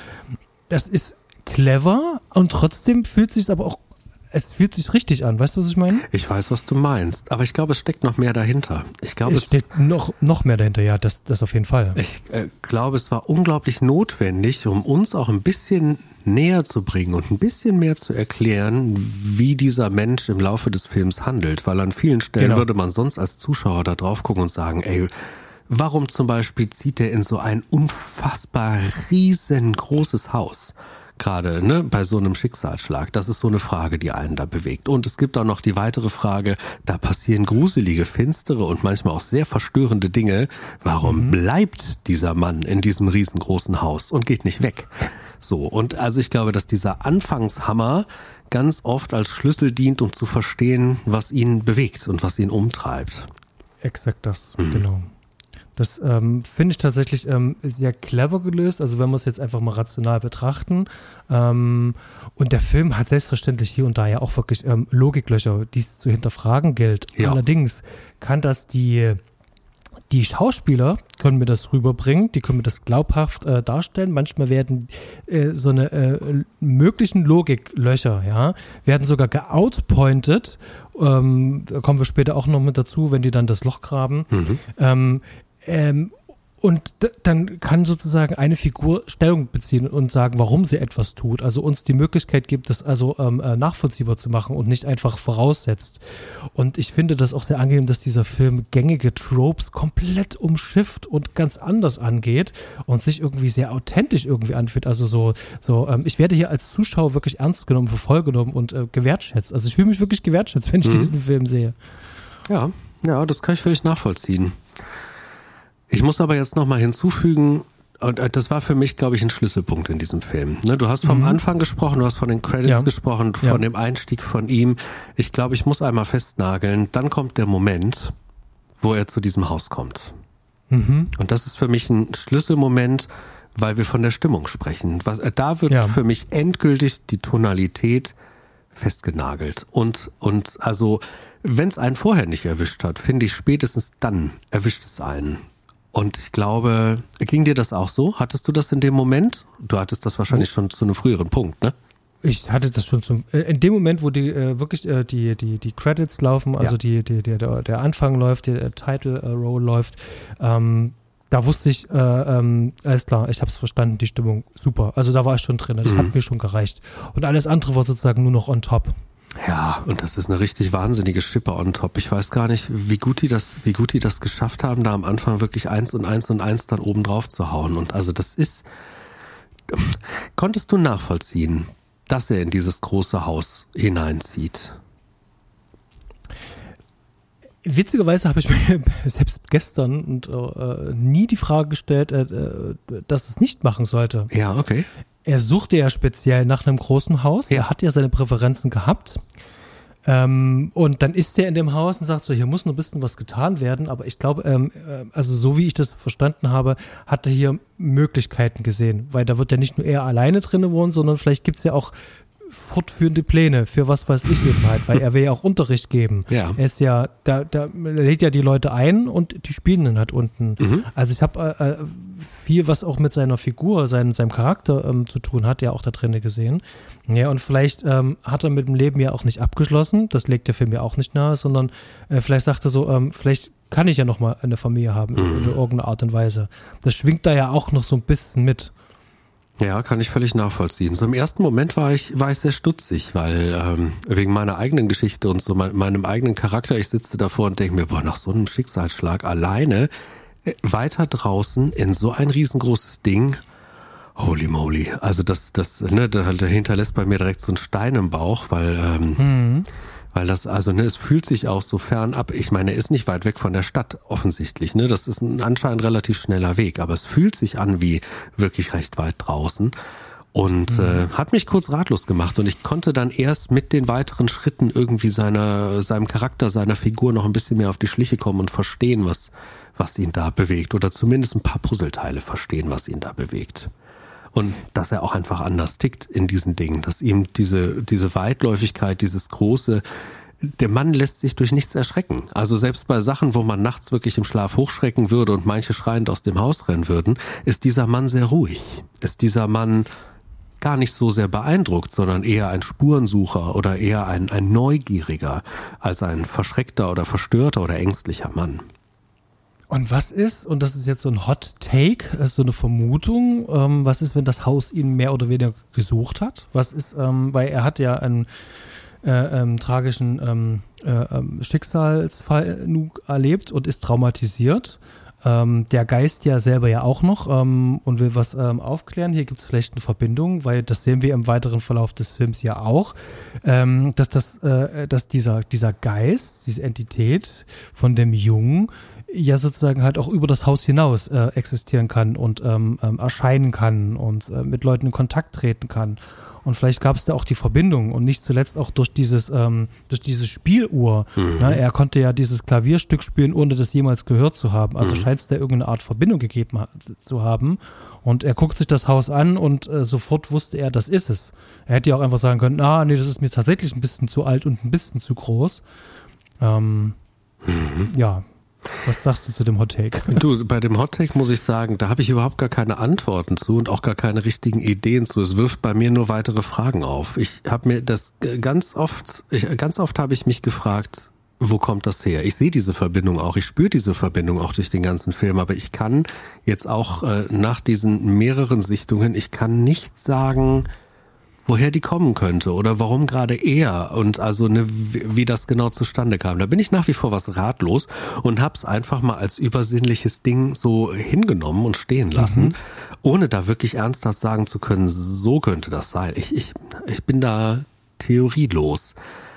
clever und trotzdem fühlt sich aber auch es fühlt sich richtig an, weißt du, was ich meine? Ich weiß, was du meinst, aber ich glaube, es steckt noch mehr dahinter. Es steckt noch mehr dahinter, ja, das auf jeden Fall. Ich glaube, es war unglaublich notwendig, um uns auch ein bisschen näher zu bringen und ein bisschen mehr zu erklären, wie dieser Mensch im Laufe des Films handelt, weil an vielen Stellen würde man sonst als Zuschauer da drauf gucken und sagen, ey, warum zum Beispiel zieht er in so ein unfassbar riesengroßes Haus? Gerade bei so einem Schicksalsschlag. Das ist so eine Frage, die einen da bewegt. Und es gibt auch noch die weitere Frage, da passieren gruselige, finstere und manchmal auch sehr verstörende Dinge. Warum bleibt dieser Mann in diesem riesengroßen Haus und geht nicht weg? So, und also ich glaube, dass dieser Anfangshammer ganz oft als Schlüssel dient, um zu verstehen, was ihn bewegt und was ihn umtreibt. Exakt das, genau. Das finde ich tatsächlich sehr clever gelöst, also wenn wir es jetzt einfach mal rational betrachten. Und der Film hat selbstverständlich hier und da ja auch wirklich Logiklöcher, die es zu hinterfragen gilt. Ja. Allerdings kann das die Schauspieler können mir das rüberbringen, die können mir das glaubhaft darstellen. Manchmal werden so eine möglichen Logiklöcher, werden sogar geoutpointed. Da kommen wir später auch noch mit dazu, wenn die dann das Loch graben. Und dann kann sozusagen eine Figur Stellung beziehen und sagen, warum sie etwas tut. Also uns die Möglichkeit gibt, das also nachvollziehbar zu machen und nicht einfach voraussetzt. Und ich finde das auch sehr angenehm, dass dieser Film gängige Tropes komplett umschifft und ganz anders angeht und sich irgendwie sehr authentisch irgendwie anfühlt. Also ich werde hier als Zuschauer wirklich ernst genommen, für voll genommen und gewertschätzt. Also ich fühle mich wirklich gewertschätzt, wenn ich diesen Film sehe. Ja, das kann ich völlig nachvollziehen. Ich muss aber jetzt nochmal hinzufügen, und das war für mich, glaube ich, ein Schlüsselpunkt in diesem Film. Du hast vom Anfang gesprochen, du hast von den Credits gesprochen, von dem Einstieg von ihm. Ich glaube, ich muss einmal festnageln, dann kommt der Moment, wo er zu diesem Haus kommt. Und das ist für mich ein Schlüsselmoment, weil wir von der Stimmung sprechen. Da wird für mich endgültig die Tonalität festgenagelt. Und also, wenn es einen vorher nicht erwischt hat, finde ich, spätestens dann erwischt es einen. Und ich glaube, ging dir das auch so? Hattest du das in dem Moment? Du hattest das wahrscheinlich schon zu einem früheren Punkt, ne? Ich hatte das schon in dem Moment, wo die wirklich die Credits laufen, also der Anfang läuft, der Title Roll läuft, da wusste ich, alles klar, ich habe es verstanden, die Stimmung, super. Also da war ich schon drin, das hat mir schon gereicht. Und alles andere war sozusagen nur noch on top. Ja, und das ist eine richtig wahnsinnige Schippe on top. Ich weiß gar nicht, wie gut die das geschafft haben, da am Anfang wirklich 1 und 1 und 1 dann oben drauf zu hauen. Und also konntest du nachvollziehen, dass er in dieses große Haus hineinzieht? Witzigerweise habe ich mir selbst gestern und nie die Frage gestellt, dass es nicht machen sollte. Ja, okay. Er suchte ja speziell nach einem großen Haus. Er hat ja seine Präferenzen gehabt. Und dann ist er in dem Haus und sagt so, hier muss noch ein bisschen was getan werden. Aber ich glaube, also so wie ich das verstanden habe, hat er hier Möglichkeiten gesehen. Weil da wird ja nicht nur er alleine drin wohnen, sondern vielleicht gibt es ja auch fortführende Pläne für was weiß ich eben halt, weil er will ja auch Unterricht geben. Ja. Er ist ja, da lädt ja die Leute ein und die spielen dann halt unten. Also ich habe viel, was auch mit seiner Figur, seinem Charakter zu tun hat, ja auch da drin gesehen. Ja, und vielleicht hat er mit dem Leben ja auch nicht abgeschlossen, das legt der Film ja auch nicht nahe, sondern vielleicht sagt er so, vielleicht kann ich ja nochmal eine Familie haben in irgendeiner Art und Weise. Das schwingt da ja auch noch so ein bisschen mit. Ja, kann ich völlig nachvollziehen. So im ersten Moment war ich sehr stutzig, weil wegen meiner eigenen Geschichte und so meinem eigenen Charakter, ich sitze davor und denke mir, boah, nach so einem Schicksalsschlag alleine weiter draußen in so ein riesengroßes Ding, holy moly. Also da hinterlässt bei mir direkt so ein Stein im Bauch, weil das, also es fühlt sich auch so fern ab. Ich meine, er ist nicht weit weg von der Stadt, offensichtlich. Das ist ein anscheinend relativ schneller Weg, aber es fühlt sich an wie wirklich recht weit draußen und hat mich kurz ratlos gemacht und ich konnte dann erst mit den weiteren Schritten irgendwie seinem Charakter, seiner Figur noch ein bisschen mehr auf die Schliche kommen und verstehen, was ihn da bewegt oder zumindest ein paar Puzzleteile verstehen, was ihn da bewegt. Und dass er auch einfach anders tickt in diesen Dingen, dass ihm diese Weitläufigkeit, dieses große, der Mann lässt sich durch nichts erschrecken. Also selbst bei Sachen, wo man nachts wirklich im Schlaf hochschrecken würde und manche schreiend aus dem Haus rennen würden, ist dieser Mann sehr ruhig. Ist dieser Mann gar nicht so sehr beeindruckt, sondern eher ein Spurensucher oder eher ein Neugieriger als ein verschreckter oder verstörter oder ängstlicher Mann. Und was ist, und das ist jetzt so ein Hot Take, so eine Vermutung, was ist, wenn das Haus ihn mehr oder weniger gesucht hat? Was ist, weil er hat ja einen tragischen Schicksalsfall erlebt und ist traumatisiert. Der Geist ja selber ja auch noch und will was aufklären. Hier gibt es vielleicht eine Verbindung, weil das sehen wir im weiteren Verlauf des Films ja auch, dass dieser Geist, diese Entität von dem Jungen ja sozusagen halt auch über das Haus hinaus existieren kann und erscheinen kann und mit Leuten in Kontakt treten kann. Und vielleicht gab es da auch die Verbindung und nicht zuletzt auch durch diese Spieluhr. Ne? Er konnte ja dieses Klavierstück spielen, ohne das jemals gehört zu haben. Also scheint es da irgendeine Art Verbindung gegeben zu haben. Und er guckt sich das Haus an und sofort wusste er, das ist es. Er hätte ja auch einfach sagen können, nee, das ist mir tatsächlich ein bisschen zu alt und ein bisschen zu groß. Ja. Was sagst du zu dem Hot Take? Du, bei dem Hot Take muss ich sagen, da habe ich überhaupt gar keine Antworten zu und auch gar keine richtigen Ideen zu. Es wirft bei mir nur weitere Fragen auf. Ich habe mir das ganz oft habe ich mich gefragt, wo kommt das her? Ich sehe diese Verbindung auch, ich spüre diese Verbindung auch durch den ganzen Film, aber ich kann jetzt auch nach diesen mehreren Sichtungen, ich kann nicht sagen, woher die kommen könnte oder warum gerade er und also wie das genau zustande kam. Da bin ich nach wie vor was ratlos und hab's einfach mal als übersinnliches Ding so hingenommen und stehen lassen, ohne da wirklich ernsthaft sagen zu können, so könnte das sein. Ich bin da theorielos,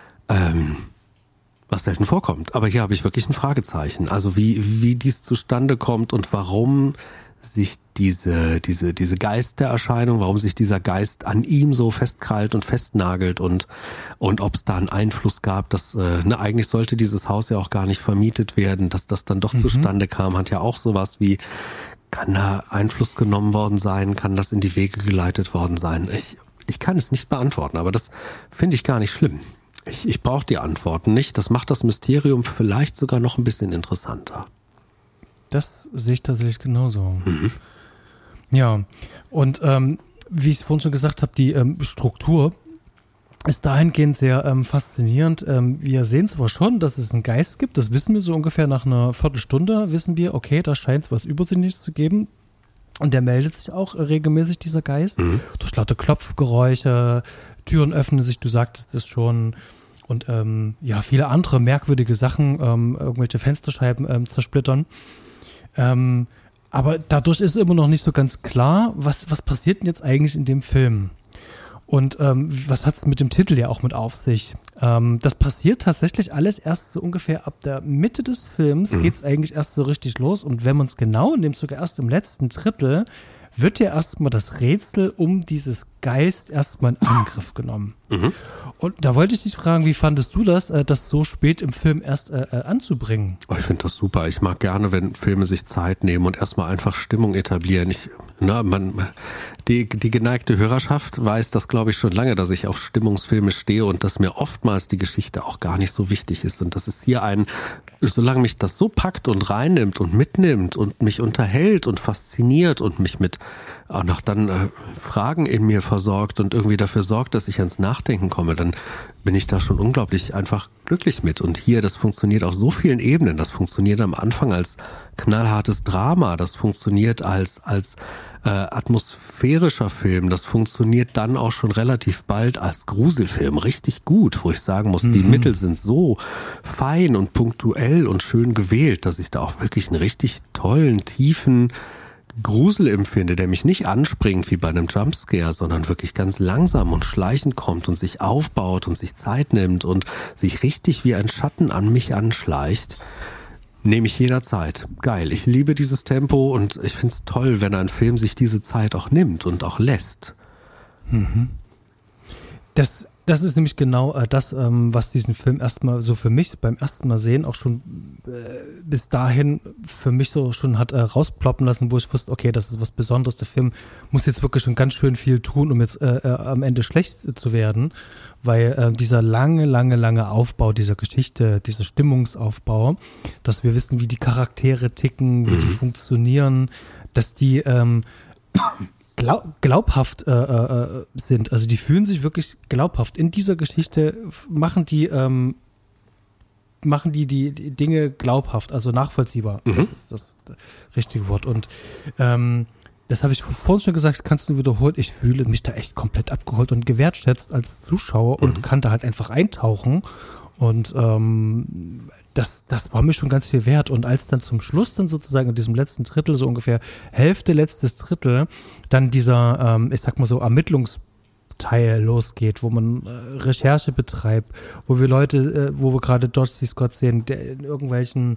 was selten vorkommt. Aber hier habe ich wirklich ein Fragezeichen. Also wie dies zustande kommt und warum sich diese Geistererscheinung, warum sich dieser Geist an ihm so festkrallt und festnagelt und ob es da einen Einfluss gab, dass eigentlich sollte dieses Haus ja auch gar nicht vermietet werden, dass das dann doch zustande kam, hat ja auch sowas wie, kann da Einfluss genommen worden sein, kann das in die Wege geleitet worden sein? Ich kann es nicht beantworten, aber das finde ich gar nicht schlimm. Ich brauche die Antworten nicht, das macht das Mysterium vielleicht sogar noch ein bisschen interessanter. Das sehe ich tatsächlich genauso. Ja, und wie ich es vorhin schon gesagt habe, die Struktur ist dahingehend sehr faszinierend. Wir sehen zwar schon, dass es einen Geist gibt, das wissen wir so ungefähr nach einer Viertelstunde, wissen wir, okay, da scheint es was Übersinnliches zu geben. Und der meldet sich auch regelmäßig, dieser Geist, durch laute Klopfgeräusche, Türen öffnen sich, du sagtest es schon. Und viele andere merkwürdige Sachen, irgendwelche Fensterscheiben zersplittern. Aber dadurch ist immer noch nicht so ganz klar, was passiert denn jetzt eigentlich in dem Film? Und was hat es mit dem Titel ja auch mit auf sich? Das passiert tatsächlich alles erst so ungefähr ab der Mitte des Films, geht es eigentlich erst so richtig los. Und wenn man es genau nimmt, sogar erst im letzten Drittel, wird ja erstmal das Rätsel um dieses Geist erstmal in Angriff genommen. Und da wollte ich dich fragen, wie fandest du das so spät im Film erst anzubringen? Ich finde das super. Ich mag gerne, wenn Filme sich Zeit nehmen und erstmal einfach Stimmung etablieren. Die geneigte Hörerschaft weiß das, glaube ich, schon lange, dass ich auf Stimmungsfilme stehe und dass mir oftmals die Geschichte auch gar nicht so wichtig ist. Und das ist hier solange mich das so packt und reinnimmt und mitnimmt und mich unterhält und fasziniert und mich mit auch noch dann Fragen in mir versorgt und irgendwie dafür sorgt, dass ich ans Nachdenken komme, dann bin ich da schon unglaublich einfach glücklich mit. Und hier, das funktioniert auf so vielen Ebenen. Das funktioniert am Anfang als knallhartes Drama, das funktioniert als atmosphärischer Film, das funktioniert dann auch schon relativ bald als Gruselfilm richtig gut, wo ich sagen muss, die Mittel sind so fein und punktuell und schön gewählt, dass ich da auch wirklich einen richtig tollen, tiefen Grusel empfinde, der mich nicht anspringt wie bei einem Jumpscare, sondern wirklich ganz langsam und schleichend kommt und sich aufbaut und sich Zeit nimmt und sich richtig wie ein Schatten an mich anschleicht. Nehme ich jederzeit. Geil. Ich liebe dieses Tempo und ich finde es toll, wenn ein Film sich diese Zeit auch nimmt und auch lässt. Das ist nämlich genau das, was diesen Film erstmal so für mich beim ersten Mal sehen auch schon bis dahin für mich so schon hat rausploppen lassen, wo ich wusste, okay, das ist was Besonderes. Der Film muss jetzt wirklich schon ganz schön viel tun, um jetzt am Ende schlecht zu werden, weil dieser lange Aufbau dieser Geschichte, dieser Stimmungsaufbau, dass wir wissen, wie die Charaktere ticken, wie die funktionieren, dass die glaubhaft sind. Also die fühlen sich wirklich glaubhaft. In dieser Geschichte machen die Dinge glaubhaft, also nachvollziehbar. Das ist das richtige Wort. Und das habe ich vorhin schon gesagt, kannst du wiederholt. Ich fühle mich da echt komplett abgeholt und gewertschätzt als Zuschauer und kann da halt einfach eintauchen. Und das war mir schon ganz viel wert. Und als dann zum Schluss dann sozusagen in diesem letzten Drittel, so ungefähr Hälfte, letztes Drittel, dann dieser, ich sag mal so, Ermittlungsteil losgeht, wo man Recherche betreibt, wo wir gerade George C. Scott sehen, der in irgendwelchen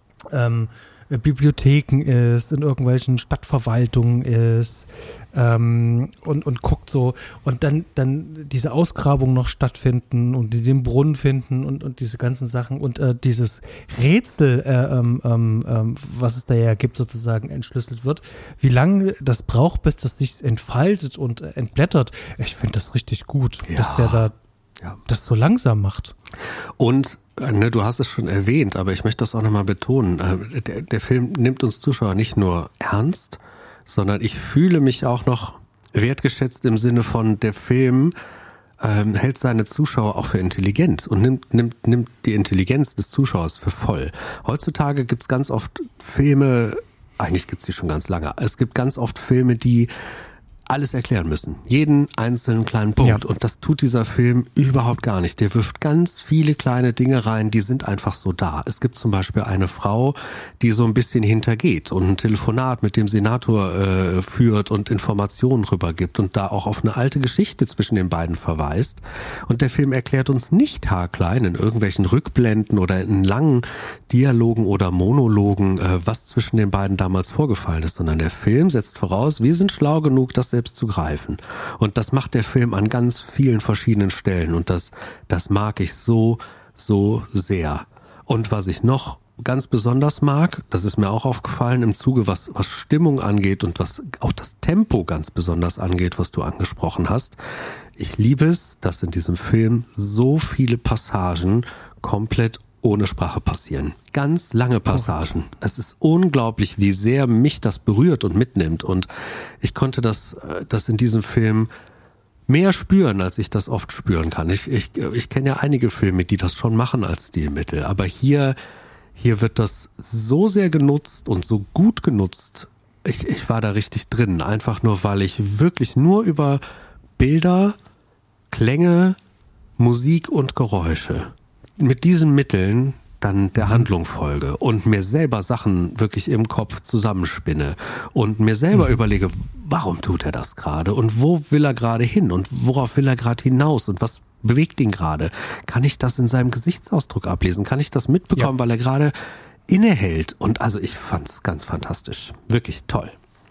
Bibliotheken ist, in irgendwelchen Stadtverwaltungen ist und guckt so und dann diese Ausgrabungen noch stattfinden und die den Brunnen finden und diese ganzen Sachen und dieses Rätsel, was es da ja gibt, sozusagen entschlüsselt wird, wie lange das braucht, bis das sich entfaltet und entblättert. Ich finde das richtig gut, dass der da das so langsam macht. Und du hast es schon erwähnt, aber ich möchte das auch nochmal betonen. Der Film nimmt uns Zuschauer nicht nur ernst, sondern ich fühle mich auch noch wertgeschätzt im Sinne von, der Film hält seine Zuschauer auch für intelligent und nimmt die Intelligenz des Zuschauers für voll. Heutzutage gibt's ganz oft Filme, eigentlich gibt's die schon ganz lange, es gibt ganz oft Filme, die alles erklären müssen. Jeden einzelnen kleinen Punkt. Ja. Und das tut dieser Film überhaupt gar nicht. Der wirft ganz viele kleine Dinge rein, die sind einfach so da. Es gibt zum Beispiel eine Frau, die so ein bisschen hintergeht und ein Telefonat mit dem Senator führt und Informationen rübergibt und da auch auf eine alte Geschichte zwischen den beiden verweist. Und der Film erklärt uns nicht haarklein in irgendwelchen Rückblenden oder in langen Dialogen oder Monologen, was zwischen den beiden damals vorgefallen ist, sondern der Film setzt voraus, wir sind schlau genug, das selbst zu greifen. Und das macht der Film an ganz vielen verschiedenen Stellen und das mag ich so sehr. Und was ich noch ganz besonders mag, das ist mir auch aufgefallen im Zuge, was Stimmung angeht und was auch das Tempo ganz besonders angeht, was du angesprochen hast. Ich liebe es, dass in diesem Film so viele Passagen komplett ohne Sprache passieren. Ganz lange Passagen. Es ist unglaublich, wie sehr mich das berührt und mitnimmt. Und ich konnte das in diesem Film mehr spüren, als ich das oft spüren kann. Ich kenne ja einige Filme, die das schon machen als Stilmittel. Aber hier wird das so sehr genutzt und so gut genutzt. Ich war da richtig drin. Einfach nur, weil ich wirklich nur über Bilder, Klänge, Musik und Geräusche mit diesen Mitteln dann der Handlung folge und mir selber Sachen wirklich im Kopf zusammenspinne und mir selber überlege, warum tut er das gerade und wo will er gerade hin und worauf will er gerade hinaus und was bewegt ihn gerade? Kann ich das in seinem Gesichtsausdruck ablesen? Kann ich das mitbekommen, weil er gerade innehält? Und also ich fand's ganz fantastisch. Wirklich toll.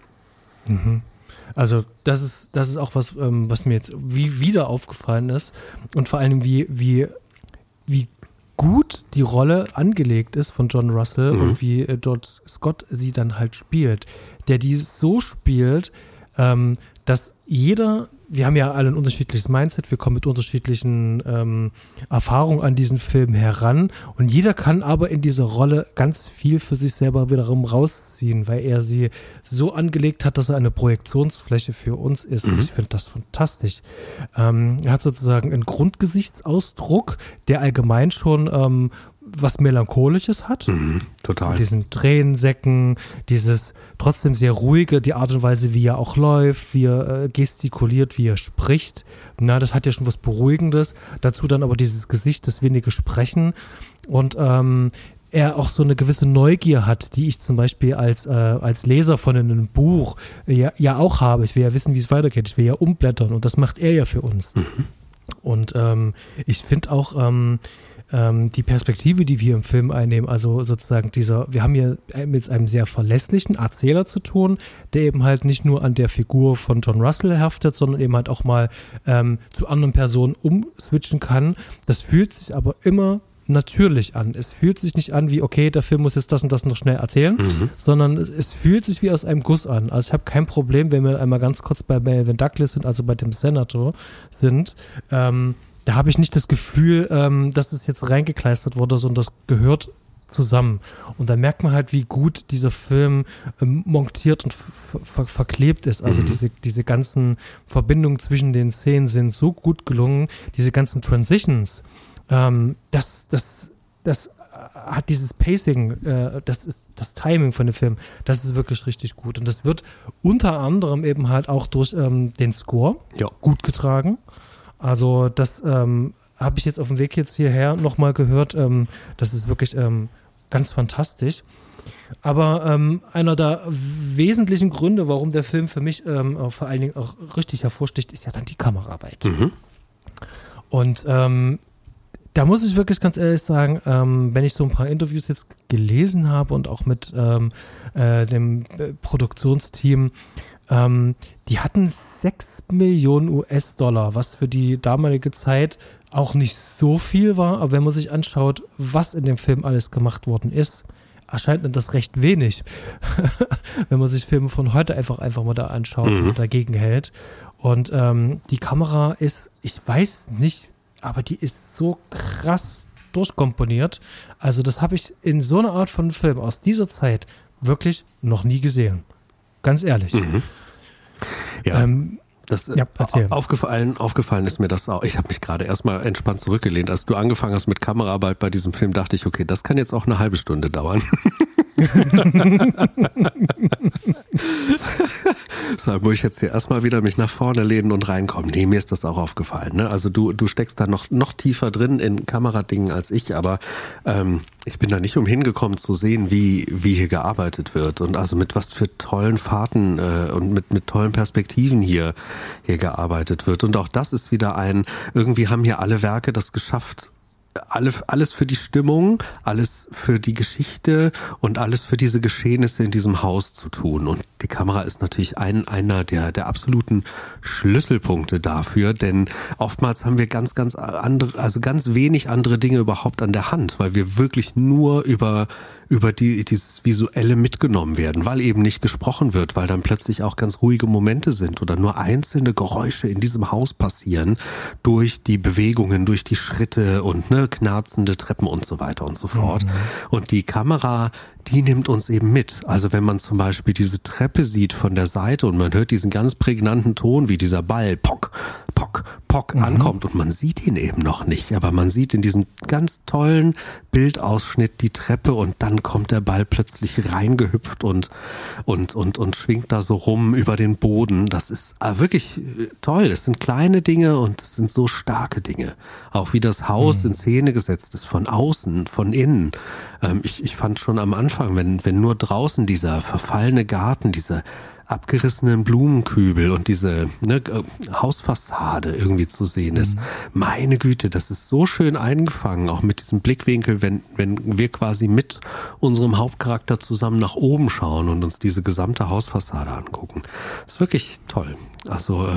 Also das ist auch was mir jetzt wieder aufgefallen ist und vor allem wie gut die Rolle angelegt ist von John Russell und wie George Scott sie dann halt spielt. Der die so spielt, dass jeder wir haben ja alle ein unterschiedliches Mindset, wir kommen mit unterschiedlichen Erfahrungen an diesen Film heran und jeder kann aber in dieser Rolle ganz viel für sich selber wiederum rausziehen, weil er sie so angelegt hat, dass er eine Projektionsfläche für uns ist. Und ich finde das fantastisch. Er hat sozusagen einen Grundgesichtsausdruck, der allgemein schon was Melancholisches hat. Total. Mit diesen Tränensäcken, dieses trotzdem sehr ruhige, die Art und Weise, wie er auch läuft, wie er gestikuliert, wie er spricht. Na, das hat ja schon was Beruhigendes. Dazu dann aber dieses Gesicht, das wenige Sprechen und er auch so eine gewisse Neugier hat, die ich zum Beispiel als Leser von einem Buch ja auch habe. Ich will ja wissen, wie es weitergeht. Ich will ja umblättern und das macht er ja für uns. Und ich finde auch die Perspektive, die wir im Film einnehmen, also sozusagen wir haben hier mit einem sehr verlässlichen Erzähler zu tun, der eben halt nicht nur an der Figur von John Russell haftet, sondern eben halt auch mal zu anderen Personen umswitchen kann. Das fühlt sich aber immer natürlich an. Es fühlt sich nicht an wie, okay, der Film muss jetzt das und das noch schnell erzählen, sondern es fühlt sich wie aus einem Guss an. Also ich habe kein Problem, wenn wir einmal ganz kurz bei Melvin Douglas sind, also bei dem Senator sind, da habe ich nicht das Gefühl, dass es jetzt reingekleistert wurde, sondern das gehört zusammen. Und da merkt man halt, wie gut dieser Film montiert und verklebt ist. Also diese ganzen Verbindungen zwischen den Szenen sind so gut gelungen. Diese ganzen Transitions, das hat dieses Pacing, das ist das Timing von dem Film, das ist wirklich richtig gut. Und das wird unter anderem eben halt auch durch den Score gut getragen. Also das habe ich jetzt auf dem Weg jetzt hierher nochmal gehört. Das ist wirklich ganz fantastisch. Aber einer der wesentlichen Gründe, warum der Film für mich vor allen Dingen auch richtig hervorsticht, ist ja dann die Kameraarbeit. Und da muss ich wirklich ganz ehrlich sagen, wenn ich so ein paar Interviews jetzt gelesen habe und auch mit dem Produktionsteam, die hatten 6 Millionen US-Dollar, was für die damalige Zeit auch nicht so viel war, aber wenn man sich anschaut, was in dem Film alles gemacht worden ist, erscheint mir das recht wenig, wenn man sich Filme von heute einfach mal da anschaut und dagegen hält. Und die Kamera ist, ich weiß nicht, aber die ist so krass durchkomponiert. Also das habe ich in so einer Art von Film aus dieser Zeit wirklich noch nie gesehen. Ganz ehrlich. Aufgefallen ist mir das auch. Ich habe mich gerade erstmal entspannt zurückgelehnt. Als du angefangen hast mit Kameraarbeit bei diesem Film, dachte ich, okay, das kann jetzt auch eine halbe Stunde dauern. So, muss ich jetzt hier erstmal wieder mich nach vorne lehnen und reinkommen. Nee, mir ist das auch aufgefallen. Ne? Also du steckst da noch tiefer drin in Kameradingen als ich, aber ich bin da nicht umhin gekommen zu sehen, wie hier gearbeitet wird und also mit was für tollen Fahrten und mit tollen Perspektiven hier gearbeitet wird. Und auch das ist wieder irgendwie haben hier alle Werke das geschafft, alles für die Stimmung, alles für die Geschichte und alles für diese Geschehnisse in diesem Haus zu tun. Und die Kamera ist natürlich einer der absoluten Schlüsselpunkte dafür, denn oftmals haben wir ganz andere, also ganz wenig andere Dinge überhaupt an der Hand, weil wir wirklich nur über dieses Visuelle mitgenommen werden, weil eben nicht gesprochen wird, weil dann plötzlich auch ganz ruhige Momente sind oder nur einzelne Geräusche in diesem Haus passieren durch die Bewegungen, durch die Schritte und knarzende Treppen und so weiter und so fort. Und die Kamera, die nimmt uns eben mit. Also wenn man zum Beispiel diese Treppe sieht von der Seite und man hört diesen ganz prägnanten Ton, wie dieser Ball pock, pock, pock ankommt und man sieht ihn eben noch nicht, aber man sieht in diesem ganz tollen Bildausschnitt die Treppe und dann kommt der Ball plötzlich reingehüpft und schwingt da so rum über den Boden. Das ist wirklich toll. Es sind kleine Dinge und es sind so starke Dinge. Auch wie das Haus in Szene gesetzt ist, von außen, von innen. Ich fand schon am Anfang, wenn nur draußen dieser verfallene Garten, diese abgerissenen Blumenkübel und diese Hausfassade irgendwie zu sehen ist. Meine Güte, das ist so schön eingefangen, auch mit diesem Blickwinkel, wenn wir quasi mit unserem Hauptcharakter zusammen nach oben schauen und uns diese gesamte Hausfassade angucken. Das ist wirklich toll. Also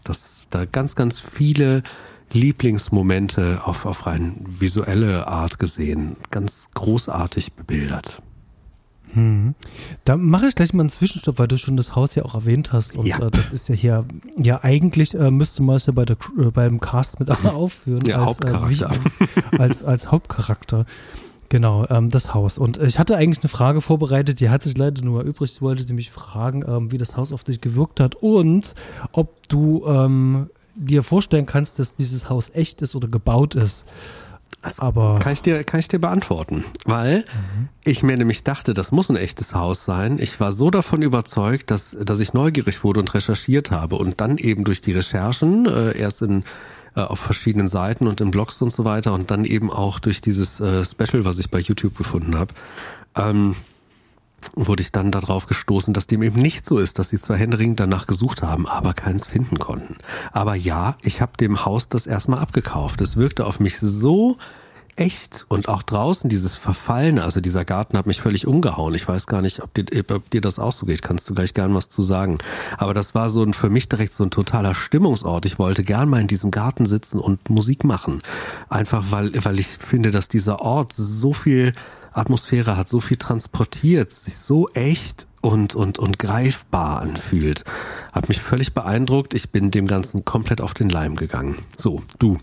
da ganz viele Lieblingsmomente auf rein visuelle Art gesehen, ganz großartig bebildert. Da mache ich gleich mal einen Zwischenstopp, weil du schon das Haus ja auch erwähnt hast. Und das ist ja hier, eigentlich müsste man es ja beim Cast mit aufführen. Ja, Hauptcharakter. Als Hauptcharakter. Genau, das Haus. Und ich hatte eigentlich eine Frage vorbereitet, die hat sich leider nur übrig. Ich wollte mich fragen, wie das Haus auf dich gewirkt hat und ob du dir vorstellen kannst, dass dieses Haus echt ist oder gebaut ist. Aber kann ich dir beantworten, weil ich mir nämlich dachte, das muss ein echtes Haus sein. Ich war so davon überzeugt, dass ich neugierig wurde und recherchiert habe und dann eben durch die Recherchen, erst auf verschiedenen Seiten und in Blogs und so weiter und dann eben auch durch dieses Special, was ich bei YouTube gefunden habe, wurde ich dann darauf gestoßen, dass dem eben nicht so ist, dass sie zwar händeringend danach gesucht haben, aber keins finden konnten. Aber ja, ich habe dem Haus das erstmal abgekauft. Es wirkte auf mich so echt und auch draußen dieses Verfallene, also dieser Garten hat mich völlig umgehauen. Ich weiß gar nicht, ob dir das auch so geht, kannst du gleich gern was zu sagen. Aber das war für mich direkt so ein totaler Stimmungsort. Ich wollte gern mal in diesem Garten sitzen und Musik machen. Einfach weil ich finde, dass dieser Ort so viel Atmosphäre hat, so viel transportiert, sich so echt und greifbar anfühlt. Hat mich völlig beeindruckt. Ich bin dem Ganzen komplett auf den Leim gegangen. So, du.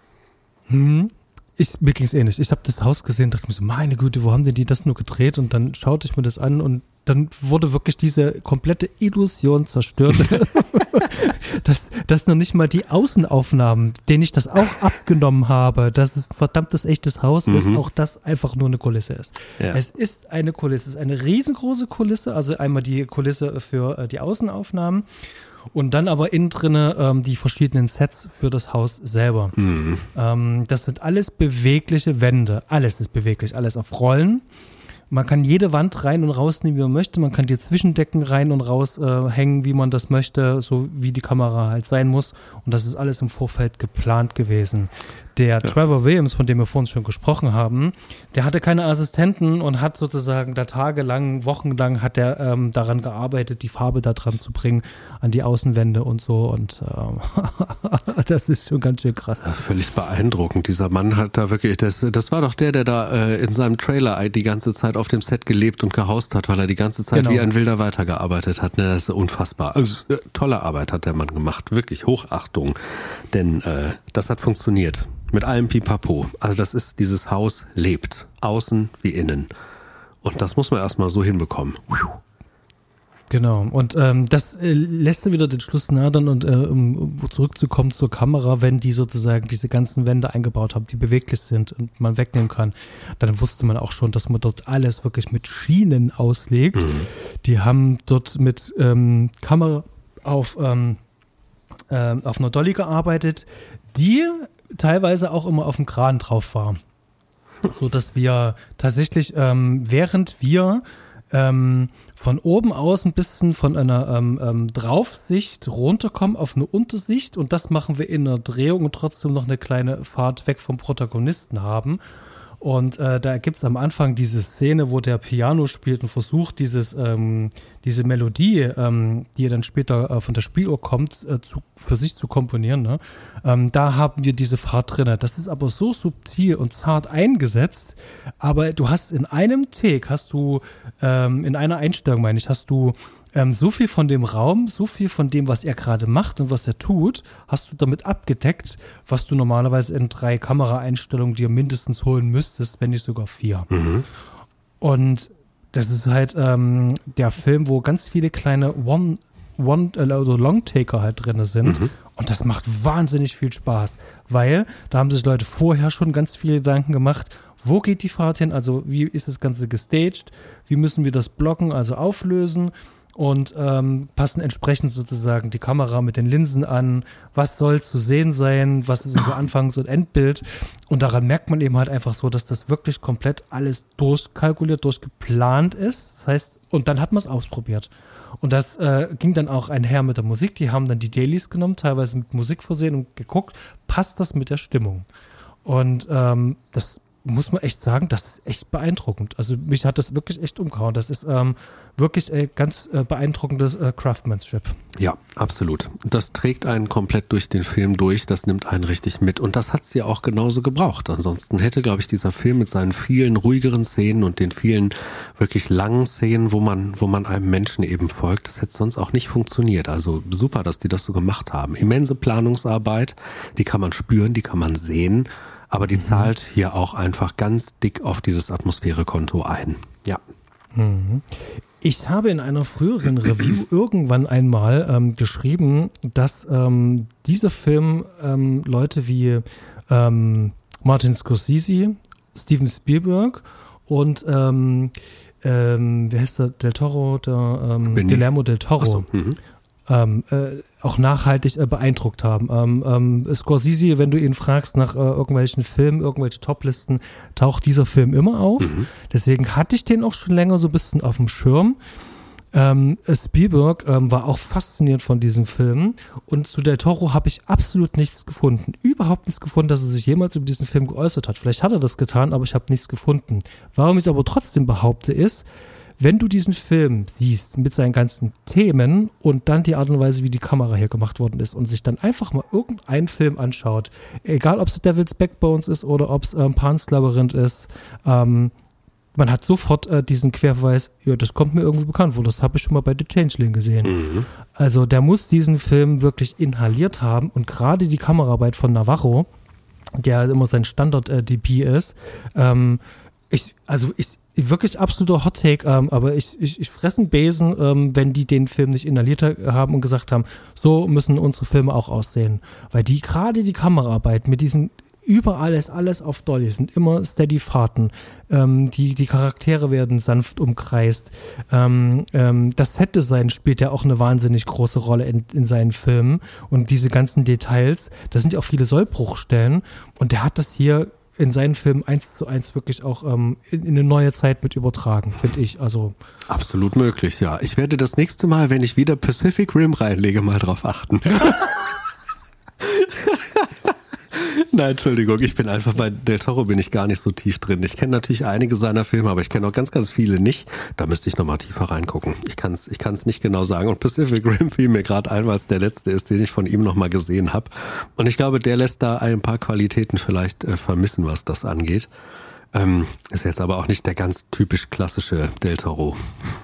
Mir ging es ähnlich. Ich habe das Haus gesehen, dachte mir so, meine Güte, wo haben denn die das nur gedreht? Und dann schaute ich mir das an und dann wurde wirklich diese komplette Illusion zerstört, dass noch nicht mal die Außenaufnahmen, denen ich das auch abgenommen habe, dass es ein verdammtes echtes Haus ist, auch das einfach nur eine Kulisse ist. Ja. Es ist eine Kulisse, es ist eine riesengroße Kulisse, also einmal die Kulisse für die Außenaufnahmen und dann aber innen drinne die verschiedenen Sets für das Haus selber. Das sind alles bewegliche Wände, alles ist beweglich, alles auf Rollen. Man kann jede Wand rein und rausnehmen, wie man möchte. Man kann die Zwischendecken rein und raus hängen, wie man das möchte, so wie die Kamera halt sein muss. Und das ist alles im Vorfeld geplant gewesen. Der Trevor Williams, von dem wir vorhin schon gesprochen haben, der hatte keine Assistenten und hat sozusagen da tagelang, wochenlang hat er daran gearbeitet, die Farbe da dran zu bringen, an die Außenwände und so. Und das ist schon ganz schön krass. Das ist völlig beeindruckend. Dieser Mann hat da wirklich, das war doch der da in seinem Trailer die ganze Zeit auf dem Set gelebt und gehaust hat, weil er die ganze Zeit wie ein Wilder weitergearbeitet hat. Ne, das ist unfassbar. Also tolle Arbeit hat der Mann gemacht. Wirklich Hochachtung. Denn das hat funktioniert. Mit allem Pipapo. Also dieses Haus lebt. Außen wie innen. Und das muss man erstmal so hinbekommen. Genau. Und das lässt dann wieder den Schluss nahe, und um zurückzukommen zur Kamera, wenn die sozusagen diese ganzen Wände eingebaut haben, die beweglich sind und man wegnehmen kann, dann wusste man auch schon, dass man dort alles wirklich mit Schienen auslegt. Die haben dort mit Kamera auf einer Dolly gearbeitet, die teilweise auch immer auf dem Kran drauf war. So dass wir tatsächlich, während wir von oben aus ein bisschen von einer Draufsicht runterkommen auf eine Untersicht, und das machen wir in einer Drehung und trotzdem noch eine kleine Fahrt weg vom Protagonisten haben. Und da gibt's am Anfang diese Szene, wo der Piano spielt und versucht, diese Melodie, die dann später von der Spieluhr kommt, für sich zu komponieren. Ne? Da haben wir diese Fahrt drin. Das ist aber so subtil und zart eingesetzt, aber du hast in einem Take, in einer Einstellung, hast du so viel von dem Raum, so viel von dem, was er gerade macht und was er tut, hast du damit abgedeckt, was du normalerweise in 3 Kameraeinstellungen dir mindestens holen müsstest, wenn nicht sogar 4. Und das ist halt der Film, wo ganz viele kleine Longtaker halt drin sind. Und das macht wahnsinnig viel Spaß, weil da haben sich Leute vorher schon ganz viele Gedanken gemacht, wo geht die Fahrt hin, also wie ist das Ganze gestaged, wie müssen wir das blocken, also auflösen, und passen entsprechend sozusagen die Kamera mit den Linsen an, was soll zu sehen sein, was ist unser Anfangs- und Endbild, und daran merkt man eben halt einfach so, dass das wirklich komplett alles durchkalkuliert, durchgeplant ist, das heißt, und dann hat man es ausprobiert. Und das ging dann auch einher mit der Musik, die haben dann die Dailies genommen, teilweise mit Musik versehen und geguckt, passt das mit der Stimmung? Und das muss man echt sagen, das ist echt beeindruckend. Also mich hat das wirklich echt umgehauen. Das ist wirklich ganz beeindruckendes Craftsmanship. Ja, absolut. Das trägt einen komplett durch den Film durch, das nimmt einen richtig mit. Und das hat's ja auch genauso gebraucht. Ansonsten hätte, glaube ich, dieser Film mit seinen vielen ruhigeren Szenen und den vielen wirklich langen Szenen, wo man einem Menschen eben folgt, das hätte sonst auch nicht funktioniert. Also super, dass die das so gemacht haben. Immense Planungsarbeit, die kann man spüren, die kann man sehen. Aber die zahlt hier auch einfach ganz dick auf dieses Atmosphärekonto ein. Ja. Ich habe in einer früheren Review irgendwann einmal geschrieben, dass dieser Film Leute wie Martin Scorsese, Steven Spielberg und wie heißt der, Del Toro, Guillermo del Toro, so, auch nachhaltig beeindruckt haben. Scorsese, wenn du ihn fragst nach irgendwelchen Filmen, irgendwelche Toplisten, taucht dieser Film immer auf. Deswegen hatte ich den auch schon länger so ein bisschen auf dem Schirm. Spielberg war auch fasziniert von diesem Film und zu Del Toro habe ich absolut nichts gefunden. Überhaupt nichts gefunden, dass er sich jemals über diesen Film geäußert hat. Vielleicht hat er das getan, aber ich habe nichts gefunden. Warum ich es aber trotzdem behaupte ist, wenn du diesen Film siehst mit seinen ganzen Themen und dann die Art und Weise, wie die Kamera hier gemacht worden ist und sich dann einfach mal irgendeinen Film anschaut, egal ob es Devil's Backbones ist oder ob es Pan's Labyrinth ist, man hat sofort diesen Querverweis, ja, das kommt mir irgendwie bekannt vor, das habe ich schon mal bei The Changeling gesehen. Also der muss diesen Film wirklich inhaliert haben und gerade die Kameraarbeit von Navarro, der immer sein Standard-DP ist, wirklich absoluter Hot-Take, aber ich fresse einen Besen, wenn die den Film nicht inhaliert haben und gesagt haben, so müssen unsere Filme auch aussehen. Weil gerade die Kameraarbeit mit diesen überall ist alles auf Dolly, sind immer Steady-Fahrten, die Charaktere werden sanft umkreist, das Set-Design spielt ja auch eine wahnsinnig große Rolle in seinen Filmen und diese ganzen Details, da sind ja auch viele Sollbruchstellen und der hat das hier in seinen Filmen 1:1 wirklich auch in eine neue Zeit mit übertragen, finde ich. Also absolut möglich, ja. Ich werde das nächste Mal, wenn ich wieder Pacific Rim reinlege, mal drauf achten. Nein, Entschuldigung, ich bin einfach bei Del Toro bin ich gar nicht so tief drin. Ich kenne natürlich einige seiner Filme, aber ich kenne auch ganz, ganz viele nicht. Da müsste ich nochmal tiefer reingucken. Ich kann's nicht genau sagen. Und Pacific Rim fiel mir gerade ein, weil es der letzte ist, den ich von ihm nochmal gesehen habe. Und ich glaube, der lässt da ein paar Qualitäten vielleicht vermissen, was das angeht. Ist jetzt aber auch nicht der ganz typisch klassische Del Toro.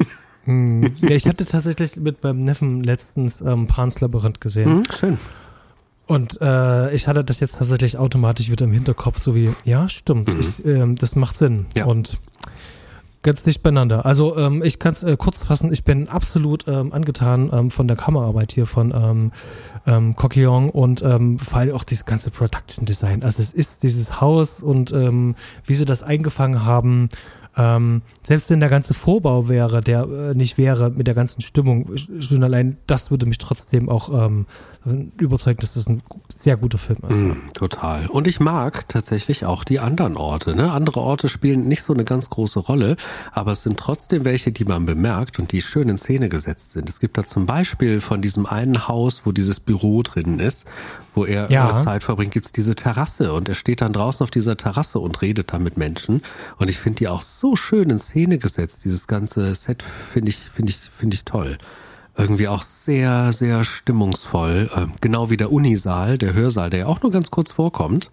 Ja, ich hatte tatsächlich mit meinem Neffen letztens Pan's Labyrinth gesehen. Schön. Und ich hatte das jetzt tatsächlich automatisch wieder im Hinterkopf, so wie, ja, stimmt, das macht Sinn. Ja. Und ganz dicht beieinander. Also ich kann es kurz fassen, ich bin absolut angetan von der Kameraarbeit hier von Coquillon und vor allem auch dieses ganze Production Design. Also es ist dieses Haus und wie sie das eingefangen haben, selbst wenn der ganze Vorbau nicht wäre mit der ganzen Stimmung, schon allein das würde mich trotzdem auch überzeugen, dass das ein sehr guter Film ist. Total. Und ich mag tatsächlich auch die anderen Orte. Ne? Andere Orte spielen nicht so eine ganz große Rolle, aber es sind trotzdem welche, die man bemerkt und die schön in Szene gesetzt sind. Es gibt da zum Beispiel von diesem einen Haus, wo dieses Büro drin ist, wo er Zeit verbringt, gibt's diese Terrasse und er steht dann draußen auf dieser Terrasse und redet da mit Menschen und ich finde die auch so schön in Szene gesetzt. Dieses ganze Set finde ich toll. Irgendwie auch sehr, sehr stimmungsvoll. Genau wie der Unisaal, der Hörsaal, der ja auch nur ganz kurz vorkommt,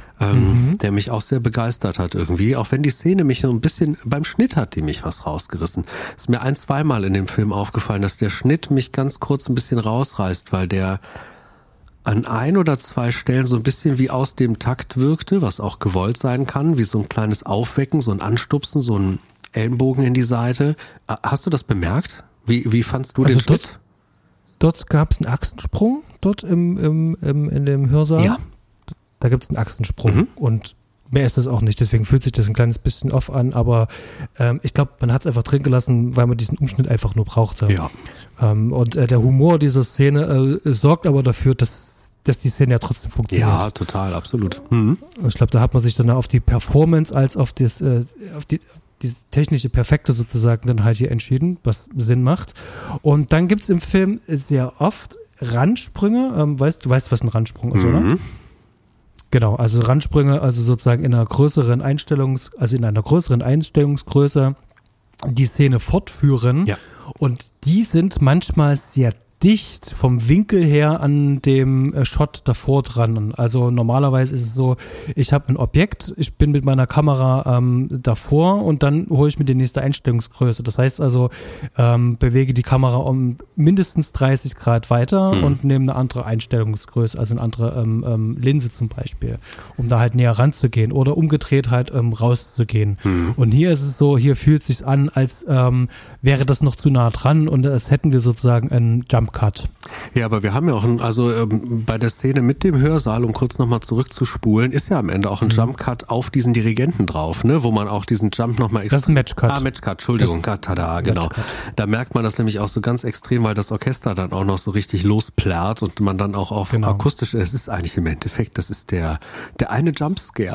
der mich auch sehr begeistert hat irgendwie. Auch wenn die Szene mich so ein bisschen, beim Schnitt hat die mich was rausgerissen. Ist mir zweimal in dem Film aufgefallen, dass der Schnitt mich ganz kurz ein bisschen rausreißt, weil der an 1 oder 2 Stellen so ein bisschen wie aus dem Takt wirkte, was auch gewollt sein kann, wie so ein kleines Aufwecken, so ein Anstupsen, so ein Ellenbogen in die Seite. Hast du das bemerkt? Wie fandst du den Schnitt? Dort gab es einen Achsensprung, dort in dem Hörsaal. Ja. Da gibt es einen Achsensprung und mehr ist das auch nicht. Deswegen fühlt sich das ein kleines bisschen off an, aber ich glaube, man hat es einfach drin gelassen, weil man diesen Umschnitt einfach nur brauchte. Ja. Und der Humor dieser Szene sorgt aber dafür, dass die Szene ja trotzdem funktioniert. Ja, total, absolut. Ich glaube, da hat man sich dann auf die Performance als auf die technische Perfekte sozusagen dann halt hier entschieden, was Sinn macht. Und dann gibt es im Film sehr oft Randsprünge. Du weißt, was ein Randsprung ist, oder? Genau, also Randsprünge, also sozusagen in einer größeren Einstellungsgröße die Szene fortführen. Ja. Und die sind manchmal sehr dicht vom Winkel her an dem Shot davor dran. Also normalerweise ist es so, ich habe ein Objekt, ich bin mit meiner Kamera davor und dann hole ich mir die nächste Einstellungsgröße. Das heißt also, bewege die Kamera um mindestens 30 Grad weiter und nehme eine andere Einstellungsgröße, also eine andere Linse zum Beispiel, um da halt näher ranzugehen oder umgedreht halt rauszugehen. Und hier ist es so, hier fühlt es sich an, als wäre das noch zu nah dran und als hätten wir sozusagen einen Jump Cut. Ja, aber wir haben ja auch bei der Szene mit dem Hörsaal, um kurz nochmal zurückzuspulen, ist ja am Ende auch ein Jump Cut auf diesen Dirigenten drauf, ne, wo man auch diesen Jump nochmal Das ist ein Match Cut. Match Cut, Entschuldigung, tada, genau. Da merkt man das nämlich auch so ganz extrem, weil das Orchester dann auch noch so richtig losplärrt und man dann auch auf akustisch, es ist eigentlich im Endeffekt, das ist der eine Jumpscare.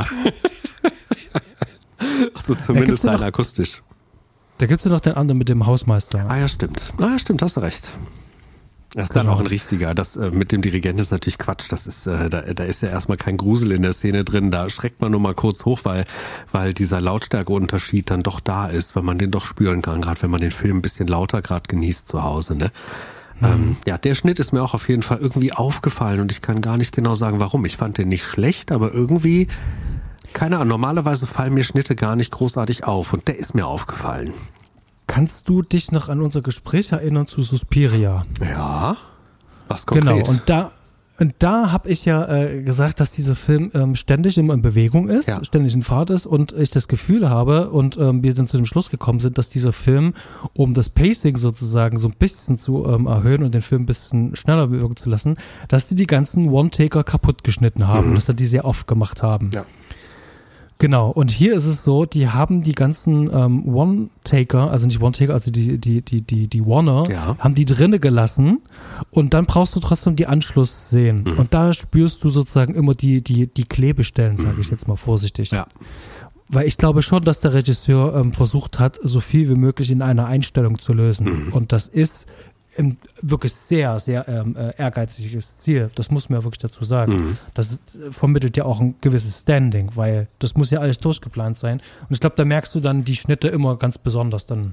Also zumindest rein akustisch. Da gibt's ja noch den anderen mit dem Hausmeister. Ah ja, stimmt, hast du recht. Das ist dann auch ein richtiger. Das mit dem Dirigenten ist natürlich Quatsch. Das ist, da ist ja erstmal kein Grusel in der Szene drin. Da schreckt man nur mal kurz hoch, weil dieser Lautstärkeunterschied dann doch da ist, weil man den doch spüren kann, gerade wenn man den Film ein bisschen lauter gerade genießt zu Hause, ne? Ja, der Schnitt ist mir auch auf jeden Fall irgendwie aufgefallen und ich kann gar nicht genau sagen, warum. Ich fand den nicht schlecht, aber irgendwie, keine Ahnung, normalerweise fallen mir Schnitte gar nicht großartig auf und der ist mir aufgefallen. Kannst du dich noch an unser Gespräch erinnern zu Suspiria? Ja, was konkret? Genau, und da habe ich ja gesagt, dass dieser Film ständig immer in Bewegung ist, ständig in Fahrt ist und ich das Gefühl habe und wir dann zu dem Schluss gekommen sind, dass dieser Film, um das Pacing sozusagen so ein bisschen zu erhöhen und den Film ein bisschen schneller wirken zu lassen, dass die ganzen One-Taker kaputt geschnitten haben, dass sie die sehr oft gemacht haben. Ja. Genau, und hier ist es so, die haben die ganzen One-Taker, also nicht One-Taker, also die Warner, haben die drinne gelassen und dann brauchst du trotzdem die Anschlussszenen. Und da spürst du sozusagen immer die Klebestellen, sage ich jetzt mal vorsichtig. Ja. Weil ich glaube schon, dass der Regisseur versucht hat, so viel wie möglich in einer Einstellung zu lösen. Und das ist ein wirklich sehr, sehr ehrgeiziges Ziel. Das muss man ja wirklich dazu sagen. Das vermittelt ja auch ein gewisses Standing, weil das muss ja alles durchgeplant sein. Und ich glaube, da merkst du dann die Schnitte immer ganz besonders, wenn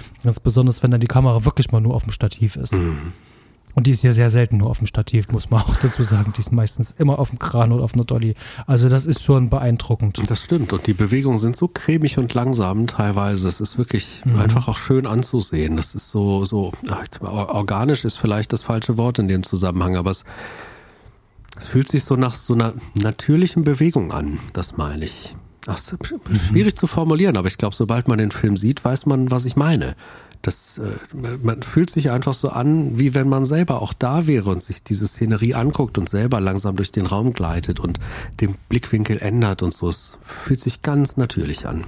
dann die Kamera wirklich mal nur auf dem Stativ ist. Und die ist ja sehr selten nur auf dem Stativ, muss man auch dazu sagen. Die ist meistens immer auf dem Kran oder auf einer Dolly. Also das ist schon beeindruckend. Das stimmt. Und die Bewegungen sind so cremig und langsam teilweise. Es ist wirklich einfach auch schön anzusehen. Das ist so organisch ist vielleicht das falsche Wort in dem Zusammenhang, aber es fühlt sich so nach so einer natürlichen Bewegung an. Das meine ich. Ist schwierig zu formulieren, aber ich glaube, sobald man den Film sieht, weiß man, was ich meine. Man fühlt sich einfach so an, wie wenn man selber auch da wäre und sich diese Szenerie anguckt und selber langsam durch den Raum gleitet und den Blickwinkel ändert und so. Es fühlt sich ganz natürlich an.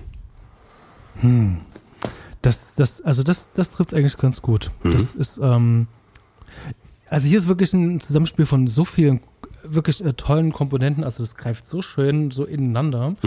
Das trifft eigentlich ganz gut. Das ist, also hier ist wirklich ein Zusammenspiel von so vielen wirklich tollen Komponenten. Also das greift so schön so ineinander.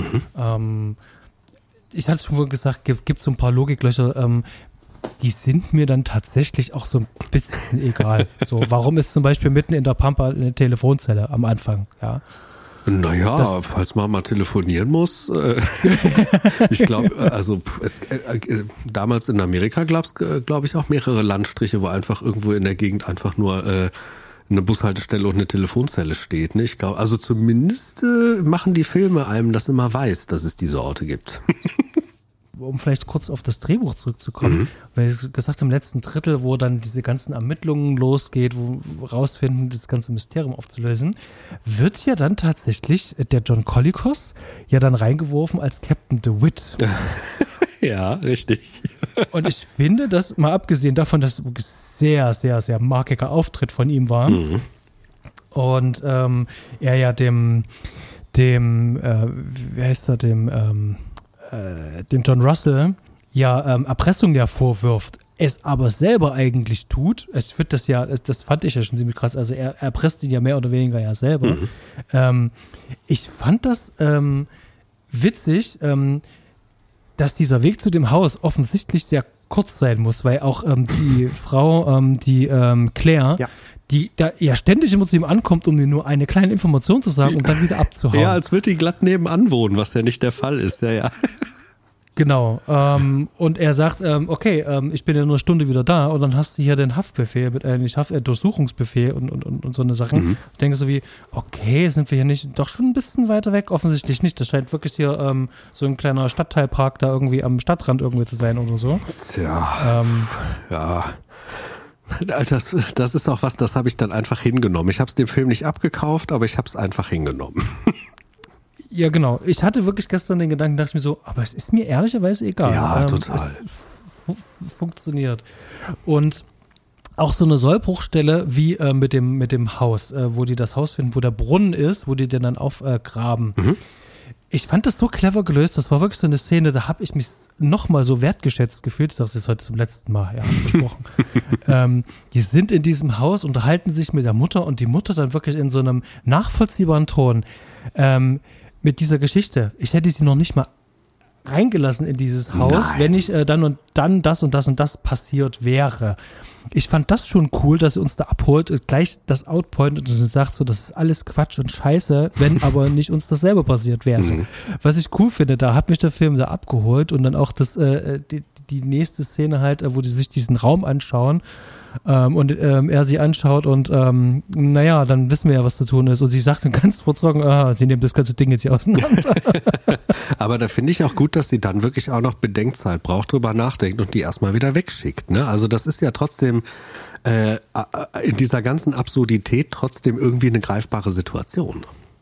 Ich hatte schon gesagt, es gibt so ein paar Logiklöcher, die sind mir dann tatsächlich auch so ein bisschen egal. So, warum ist zum Beispiel mitten in der Pampa eine Telefonzelle am Anfang? Ja. Naja, falls man mal telefonieren muss. Ich glaube, also damals in Amerika gab es, glaube ich, auch mehrere Landstriche, wo einfach irgendwo in der Gegend einfach nur eine Bushaltestelle und eine Telefonzelle steht. Ne? Ich glaube, also zumindest machen die Filme einem das immer weiß, dass es diese Orte gibt. Um vielleicht kurz auf das Drehbuch zurückzukommen, weil ich gesagt im letzten Drittel, wo dann diese ganzen Ermittlungen losgeht, wo rausfinden, das ganze Mysterium aufzulösen, wird ja dann tatsächlich der John Colicos ja dann reingeworfen als Captain DeWitt. Ja, richtig. Und ich finde, dass mal abgesehen davon, dass es ein sehr, sehr, sehr markiger Auftritt von ihm war und er ja dem John Russell ja Erpressung ja vorwirft, es aber selber eigentlich tut. Ich finde das fand ich ja schon ziemlich krass. Also er erpresst ihn ja mehr oder weniger ja selber. Ich fand das witzig, dass dieser Weg zu dem Haus offensichtlich sehr kurz sein muss, weil auch die Frau, Claire, da er ständig immer zu ihm ankommt, um ihm nur eine kleine Information zu sagen und dann wieder abzuhauen. Ja, als würde die glatt nebenan wohnen, was ja nicht der Fall ist, ja. Genau. Und er sagt, okay, ich bin ja nur eine Stunde wieder da und dann hast du hier den Haftbefehl, Durchsuchungsbefehl und so eine Sachen. Ich denke so wie, okay, sind wir hier nicht doch schon ein bisschen weiter weg? Offensichtlich nicht. Das scheint wirklich hier so ein kleiner Stadtteilpark da irgendwie am Stadtrand irgendwie zu sein oder so. Tja, ja. Das ist auch was, das habe ich dann einfach hingenommen. Ich habe es dem Film nicht abgekauft, aber ich habe es einfach hingenommen. Ja, genau. Ich hatte wirklich gestern den Gedanken, dachte ich mir so, aber es ist mir ehrlicherweise egal. Ja, total. Es funktioniert. Und auch so eine Sollbruchstelle wie mit dem Haus, wo die das Haus finden, wo der Brunnen ist, wo die den dann aufgraben. Ich fand das so clever gelöst. Das war wirklich so eine Szene, da habe ich mich nochmal so wertgeschätzt gefühlt. Das ist heute zum letzten Mal besprochen. Die sind in diesem Haus, unterhalten sich mit der Mutter und die Mutter dann wirklich in so einem nachvollziehbaren Ton mit dieser Geschichte. Ich hätte sie noch nicht mal reingelassen in dieses Haus, wenn nicht dann und dann das und das und das passiert wäre. Ich fand das schon cool, dass sie uns da abholt und gleich das outpointet und sagt so, das ist alles Quatsch und Scheiße, wenn aber nicht uns das selber passiert wäre. Was ich cool finde, da hat mich der Film da abgeholt und dann auch die nächste Szene halt, wo die sich diesen Raum anschauen und er sie anschaut und naja, dann wissen wir ja, was zu tun ist. Und sie sagt dann ganz vorzogen, sie nehmen das ganze Ding jetzt hier auseinander. Aber da finde ich auch gut, dass sie dann wirklich auch noch Bedenkzeit braucht, drüber nachdenkt und die erstmal wieder wegschickt. Ne? Also das ist ja trotzdem in dieser ganzen Absurdität trotzdem irgendwie eine greifbare Situation.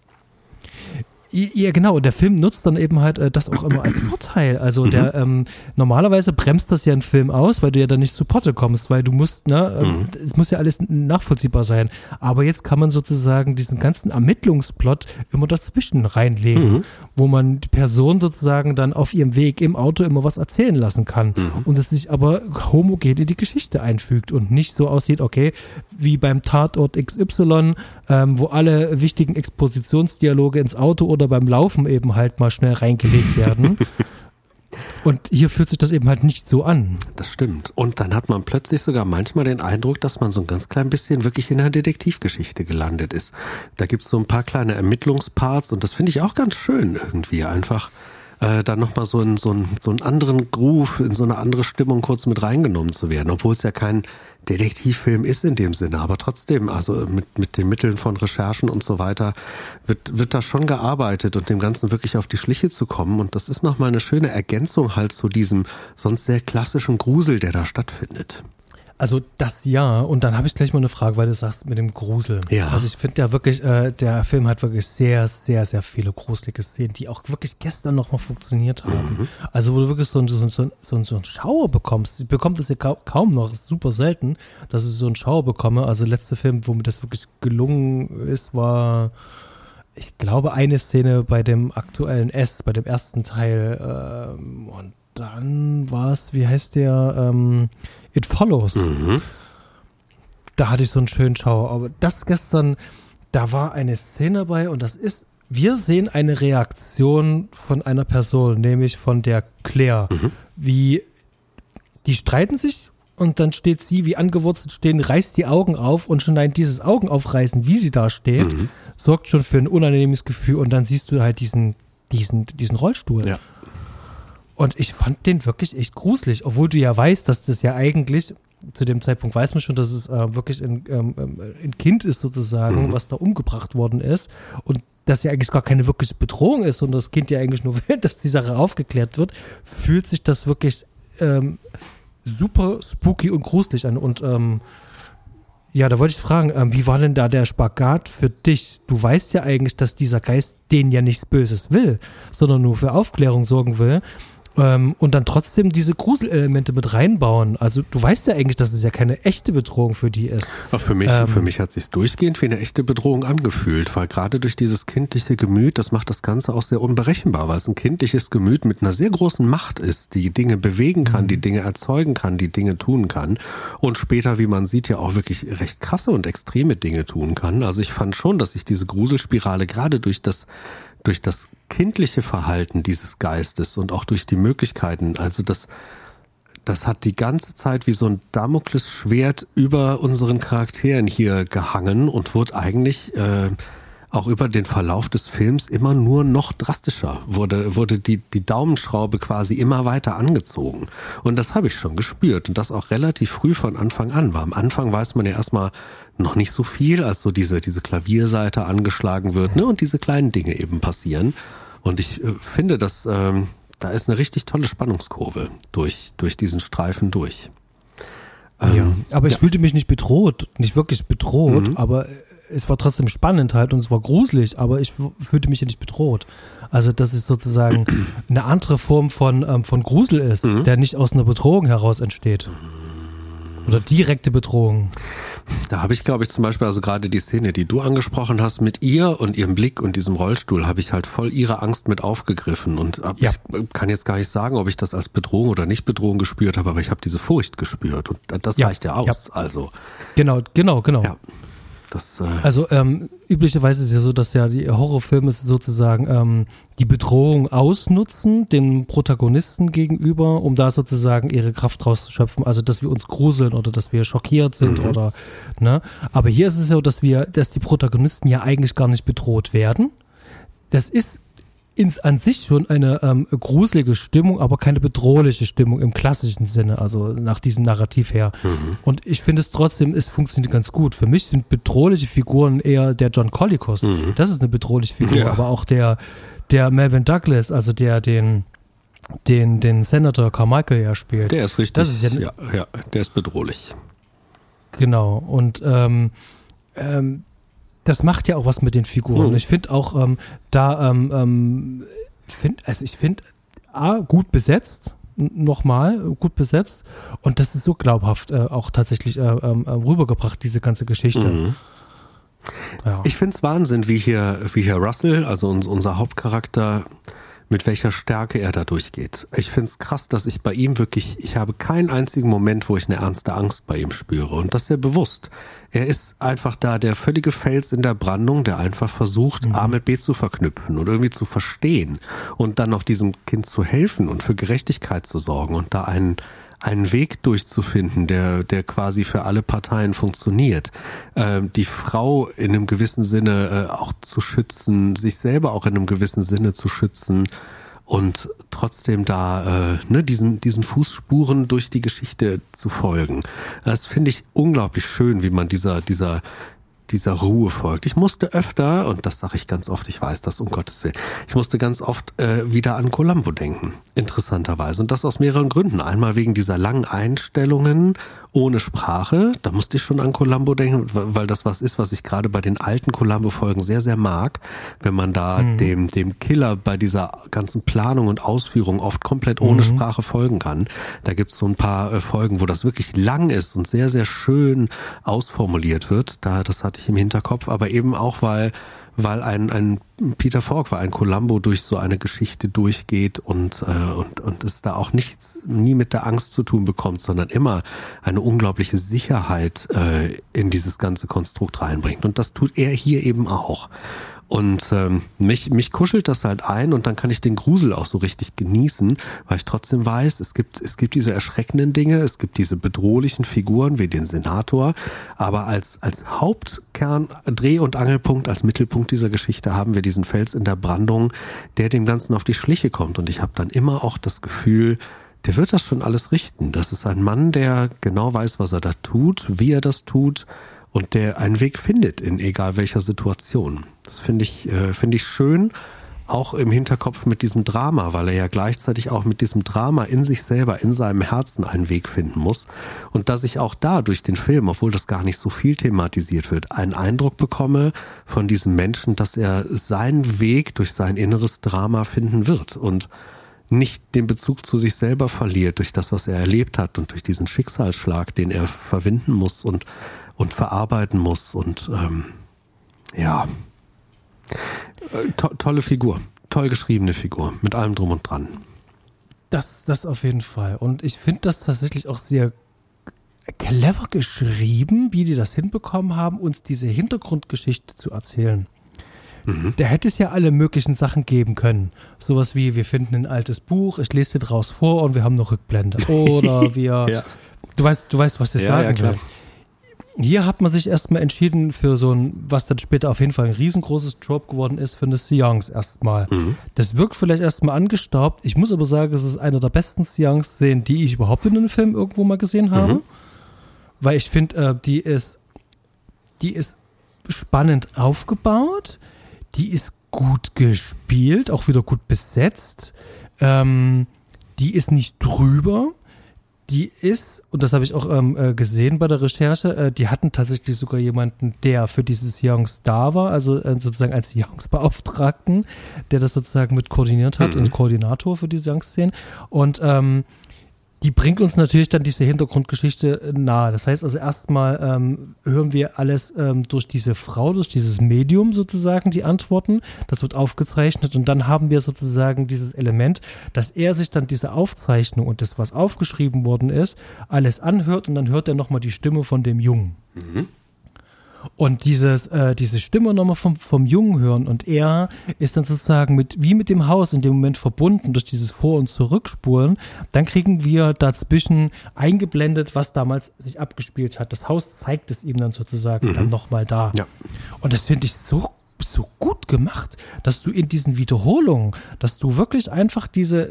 Ja, genau. Und der Film nutzt dann eben halt das auch immer als Vorteil. Also der normalerweise bremst das ja ein Film aus, weil du ja dann nicht zu Potte kommst, weil du musst, es muss ja alles nachvollziehbar sein. Aber jetzt kann man sozusagen diesen ganzen Ermittlungsplot immer dazwischen reinlegen, wo man die Person sozusagen dann auf ihrem Weg im Auto immer was erzählen lassen kann. Und es sich aber homogen in die Geschichte einfügt und nicht so aussieht, okay, wie beim Tatort XY, wo alle wichtigen Expositionsdialoge ins Auto oder beim Laufen eben halt mal schnell reingelegt werden. Und hier fühlt sich das eben halt nicht so an. Das stimmt. Und dann hat man plötzlich sogar manchmal den Eindruck, dass man so ein ganz klein bisschen wirklich in einer Detektivgeschichte gelandet ist. Da gibt es so ein paar kleine Ermittlungsparts und das finde ich auch ganz schön irgendwie einfach. Dann nochmal so einen anderen Groove, in so eine andere Stimmung kurz mit reingenommen zu werden, obwohl es ja kein Detektivfilm ist in dem Sinne, aber trotzdem, also mit den Mitteln von Recherchen und so weiter, wird da schon gearbeitet und dem Ganzen wirklich auf die Schliche zu kommen und das ist nochmal eine schöne Ergänzung halt zu diesem sonst sehr klassischen Grusel, der da stattfindet. Also das ja, und dann habe ich gleich mal eine Frage, weil du sagst mit dem Grusel. Ja. Also ich finde ja wirklich, der Film hat wirklich sehr, sehr, sehr viele gruselige Szenen, die auch wirklich gestern noch mal funktioniert haben. Also wo du wirklich so einen Schauer bekommst. Ich bekomme das ja kaum noch, ist super selten, dass ich so einen Schauer bekomme. Also der letzte Film, wo mir das wirklich gelungen ist, war, ich glaube, eine Szene bei dem aktuellen bei dem ersten Teil und dann war es, wie heißt der, It Follows. Da hatte ich so einen schönen Schauer. Aber das gestern, da war eine Szene dabei und das ist, wir sehen eine Reaktion von einer Person, nämlich von der Claire. Wie, die streiten sich und dann steht sie wie angewurzelt stehen, reißt die Augen auf und schon dieses Augenaufreißen, wie sie da steht, sorgt schon für ein unangenehmes Gefühl und dann siehst du halt diesen Rollstuhl. Ja. Und ich fand den wirklich echt gruselig, obwohl du ja weißt, dass das ja eigentlich, zu dem Zeitpunkt weiß man schon, dass es wirklich ein Kind ist sozusagen, was da umgebracht worden ist und dass ja eigentlich gar keine wirkliche Bedrohung ist und das Kind ja eigentlich nur will, dass die Sache aufgeklärt wird, fühlt sich das wirklich super spooky und gruselig an und ja, da wollte ich fragen, wie war denn da der Spagat für dich? Du weißt ja eigentlich, dass dieser Geist denen ja nichts Böses will, sondern nur für Aufklärung sorgen will. Und dann trotzdem diese Gruselelemente mit reinbauen. Also du weißt ja eigentlich, dass es ja keine echte Bedrohung für die ist. Auch für mich hat es sich durchgehend wie eine echte Bedrohung angefühlt, weil gerade durch dieses kindliche Gemüt, das macht das Ganze auch sehr unberechenbar, weil es ein kindliches Gemüt mit einer sehr großen Macht ist, die Dinge bewegen kann, die Dinge erzeugen kann, die Dinge tun kann und später, wie man sieht, ja auch wirklich recht krasse und extreme Dinge tun kann. Also ich fand schon, dass sich diese Gruselspirale gerade durch das kindliche Verhalten dieses Geistes und auch durch die Möglichkeiten, also das hat die ganze Zeit wie so ein Damoklesschwert über unseren Charakteren hier gehangen und wurde eigentlich auch über den Verlauf des Films immer nur noch drastischer, wurde die Daumenschraube quasi immer weiter angezogen. Und das habe ich schon gespürt und das auch relativ früh von Anfang an. Weil am Anfang weiß man ja erstmal noch nicht so viel, als so diese Klavierseite angeschlagen wird, ne, und diese kleinen Dinge eben passieren. Und ich finde, dass da ist eine richtig tolle Spannungskurve durch diesen Streifen durch. Ja, aber ich fühlte mich nicht bedroht, nicht wirklich bedroht, aber es war trotzdem spannend halt und es war gruselig, aber ich fühlte mich ja nicht bedroht. Also dass es sozusagen eine andere Form von Grusel ist, der nicht aus einer Bedrohung heraus entsteht. Oder direkte Bedrohung. Da habe ich, glaube ich, zum Beispiel, also gerade die Szene, die du angesprochen hast, mit ihr und ihrem Blick und diesem Rollstuhl, habe ich halt voll ihre Angst mit aufgegriffen. Und ich kann jetzt gar nicht sagen, ob ich das als Bedrohung oder nicht Bedrohung gespürt habe, aber ich habe diese Furcht gespürt. Und das reicht ja aus. Ja. Also Genau. Ja. Also üblicherweise ist es ja so, dass ja die Horrorfilme sozusagen die Bedrohung ausnutzen, den Protagonisten gegenüber, um da sozusagen ihre Kraft rauszuschöpfen. Also dass wir uns gruseln oder dass wir schockiert sind oder ne. Aber hier ist es so, dass die Protagonisten ja eigentlich gar nicht bedroht werden. Das ist an sich schon eine gruselige Stimmung, aber keine bedrohliche Stimmung im klassischen Sinne, also nach diesem Narrativ her. Und ich finde es trotzdem, es funktioniert ganz gut. Für mich sind bedrohliche Figuren eher der John Colicos. Das ist eine bedrohliche Figur, aber auch der Melvyn Douglas, also der den Senator Carmichael ja spielt. Der ist richtig, das ist ja, der ist bedrohlich. Genau, und das macht ja auch was mit den Figuren. Ich finde auch ich finde gut besetzt, gut besetzt und das ist so glaubhaft auch tatsächlich rübergebracht, diese ganze Geschichte. Ja. Ich finde es Wahnsinn, wie hier Russell, also unser Hauptcharakter, mit welcher Stärke er da durchgeht. Ich finde es krass, dass ich bei ihm ich habe keinen einzigen Moment, wo ich eine ernste Angst bei ihm spüre. Und das sehr bewusst. Er ist einfach da der völlige Fels in der Brandung, der einfach versucht, A mit B zu verknüpfen und irgendwie zu verstehen und dann noch diesem Kind zu helfen und für Gerechtigkeit zu sorgen und da einen Weg durchzufinden, der quasi für alle Parteien funktioniert. Die Frau in einem gewissen Sinne auch zu schützen, sich selber auch in einem gewissen Sinne zu schützen und trotzdem da diesen Fußspuren durch die Geschichte zu folgen. Das finde ich unglaublich schön, wie man dieser Ruhe folgt. Ich musste öfter, und das sage ich ganz oft, ich weiß das, um Gottes Willen, ich musste ganz oft wieder an Columbo denken, interessanterweise. Und das aus mehreren Gründen. Einmal wegen dieser langen Einstellungen ohne Sprache, da musste ich schon an Columbo denken, weil das was ist, was ich gerade bei den alten Columbo-Folgen sehr, sehr mag, wenn man da dem Killer bei dieser ganzen Planung und Ausführung oft komplett ohne Sprache folgen kann. Da gibt's so ein paar Folgen, wo das wirklich lang ist und sehr, sehr schön ausformuliert wird. Das hatte ich im Hinterkopf, aber eben auch, weil ein Peter Falk, weil ein Columbo durch so eine Geschichte durchgeht und es da auch nie mit der Angst zu tun bekommt, sondern immer eine unglaubliche Sicherheit in dieses ganze Konstrukt reinbringt. Und das tut er hier eben auch. Und mich kuschelt das halt ein und dann kann ich den Grusel auch so richtig genießen, weil ich trotzdem weiß, es gibt diese erschreckenden Dinge, es gibt diese bedrohlichen Figuren wie den Senator, aber als Hauptkern, Dreh- und Angelpunkt, als Mittelpunkt dieser Geschichte haben wir diesen Fels in der Brandung, der dem Ganzen auf die Schliche kommt. Und ich habe dann immer auch das Gefühl, der wird das schon alles richten. Das ist ein Mann, der genau weiß, was er da tut, wie er das tut und der einen Weg findet in egal welcher Situation. Das finde ich schön, auch im Hinterkopf mit diesem Drama, weil er ja gleichzeitig auch mit diesem Drama in sich selber, in seinem Herzen einen Weg finden muss. Und dass ich auch da durch den Film, obwohl das gar nicht so viel thematisiert wird, einen Eindruck bekomme von diesem Menschen, dass er seinen Weg durch sein inneres Drama finden wird und nicht den Bezug zu sich selber verliert durch das, was er erlebt hat und durch diesen Schicksalsschlag, den er verwinden muss und verarbeiten muss und tolle Figur, toll geschriebene Figur, mit allem drum und dran. Das auf jeden Fall. Und ich finde das tatsächlich auch sehr clever geschrieben, wie die das hinbekommen haben, uns diese Hintergrundgeschichte zu erzählen. Da hätte es ja alle möglichen Sachen geben können. Sowas wie, wir finden ein altes Buch, ich lese dir draus vor und wir haben eine Rückblende. Oder wir, Ja. du weißt, was ich sagen klar. will. Hier hat man sich erstmal entschieden für so ein, was dann später auf jeden Fall ein riesengroßes Trope geworden ist, für eine Seance erstmal. Das wirkt vielleicht erstmal angestaubt. Ich muss aber sagen, es ist eine der besten Seance-Szenen, die ich überhaupt in einem Film irgendwo mal gesehen habe. Weil ich finde, die ist spannend aufgebaut, die ist gut gespielt, auch wieder gut besetzt, die ist nicht drüber. Die ist, und das habe ich auch gesehen bei der Recherche, die hatten tatsächlich sogar jemanden, der für diese Seance da war, also sozusagen als Seance-Beauftragten, der das sozusagen mit koordiniert hat, ein Koordinator für die Seance-Szenen. Und die bringt uns natürlich dann diese Hintergrundgeschichte nahe. Das heißt also erstmal hören wir alles durch diese Frau, durch dieses Medium sozusagen die Antworten. Das wird aufgezeichnet und dann haben wir sozusagen dieses Element, dass er sich dann diese Aufzeichnung und das, was aufgeschrieben worden ist, alles anhört und dann hört er nochmal die Stimme von dem Jungen. Und diese Stimme nochmal vom Jungen hören und er ist dann sozusagen wie mit dem Haus in dem Moment verbunden durch dieses Vor- und Zurückspulen, dann kriegen wir dazwischen eingeblendet, was damals sich abgespielt hat. Das Haus zeigt es ihm dann sozusagen dann nochmal da. Ja. Und das finde ich so gut gemacht, dass du in diesen Wiederholungen, dass du wirklich einfach dieses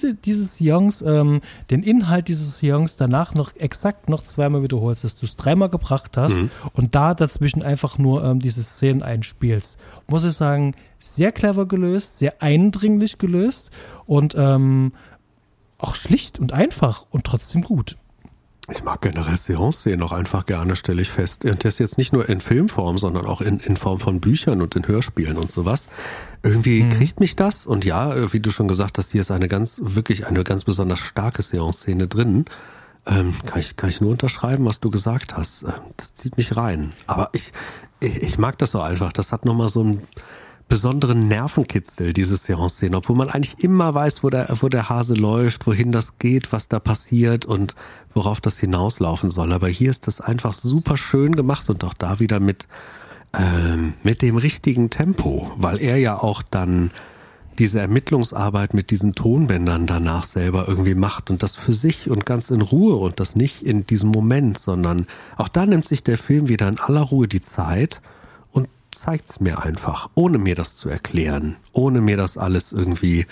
Seance, den Inhalt dieses Seance danach noch exakt noch zweimal wiederholst, dass du es dreimal gebracht hast und da dazwischen einfach nur diese Szenen einspielst. Muss ich sagen, sehr clever gelöst, sehr eindringlich gelöst und auch schlicht und einfach und trotzdem gut. Ich mag generell Seance-Szenen auch einfach gerne, stelle ich fest. Und das jetzt nicht nur in Filmform, sondern auch in Form von Büchern und in Hörspielen und sowas. Irgendwie kriegt mich das. Und ja, wie du schon gesagt hast, hier ist wirklich eine ganz besonders starke Seance-Szene drin. Kann ich nur unterschreiben, was du gesagt hast. Das zieht mich rein. Aber ich mag das so einfach. Das hat nochmal so einen besonderen Nervenkitzel, diese Seance-Szene, obwohl man eigentlich immer weiß, wo der Hase läuft, wohin das geht, was da passiert und worauf das hinauslaufen soll. Aber hier ist das einfach super schön gemacht und auch da wieder mit dem richtigen Tempo, weil er ja auch dann diese Ermittlungsarbeit mit diesen Tonbändern danach selber irgendwie macht und das für sich und ganz in Ruhe und das nicht in diesem Moment, sondern auch da nimmt sich der Film wieder in aller Ruhe die Zeit und zeigt's mir einfach, ohne mir das zu erklären, ohne mir das alles irgendwie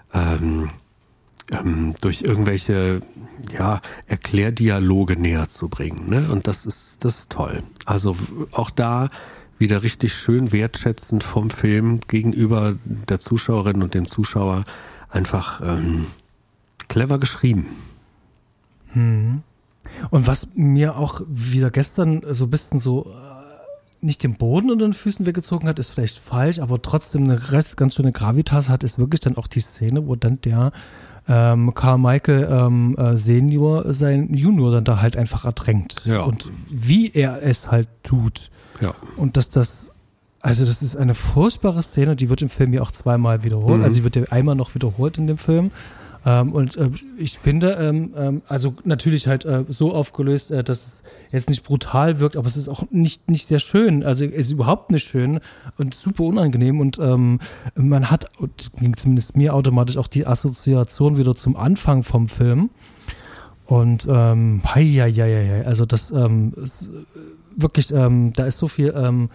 durch irgendwelche Erklärdialoge näher zu bringen, ne? Und das ist toll. Also auch da wieder richtig schön wertschätzend vom Film gegenüber der Zuschauerin und dem Zuschauer einfach clever geschrieben. Und was mir auch wieder gestern so ein bisschen so nicht den Boden unter den Füßen weggezogen hat, ist vielleicht falsch, aber trotzdem eine ganz schöne Gravitas hat, ist wirklich dann auch die Szene, wo dann der Carmichael Senior seinen Junior dann da halt einfach ertränkt. Ja. Und wie er es halt tut. Ja. Und das ist eine furchtbare Szene, die wird im Film ja auch zweimal wiederholt. Also sie wird ja einmal noch wiederholt in dem Film. Und ich finde, also natürlich halt so aufgelöst, dass es jetzt nicht brutal wirkt, aber es ist auch nicht sehr schön. Also es ist überhaupt nicht schön und super unangenehm. Und man hat, zumindest mir automatisch, auch die Assoziation wieder zum Anfang vom Film. Und also das ist wirklich, da ist so viel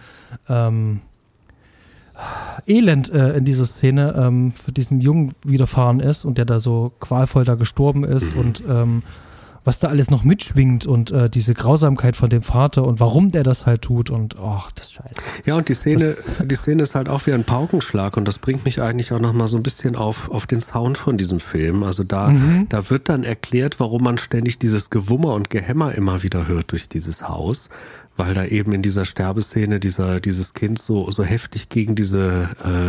Elend in dieser Szene für diesen Jungen widerfahren ist und der da so qualvoll da gestorben ist und was da alles noch mitschwingt und diese Grausamkeit von dem Vater und warum der das halt tut und das ist scheiße. Ja, und die Szene ist halt auch wie ein Paukenschlag und das bringt mich eigentlich auch nochmal so ein bisschen auf den Sound von diesem Film. Also da wird dann erklärt, warum man ständig dieses Gewummer und Gehämmer immer wieder hört durch dieses Haus. Weil da eben in dieser Sterbeszene dieses Kind so heftig gegen diese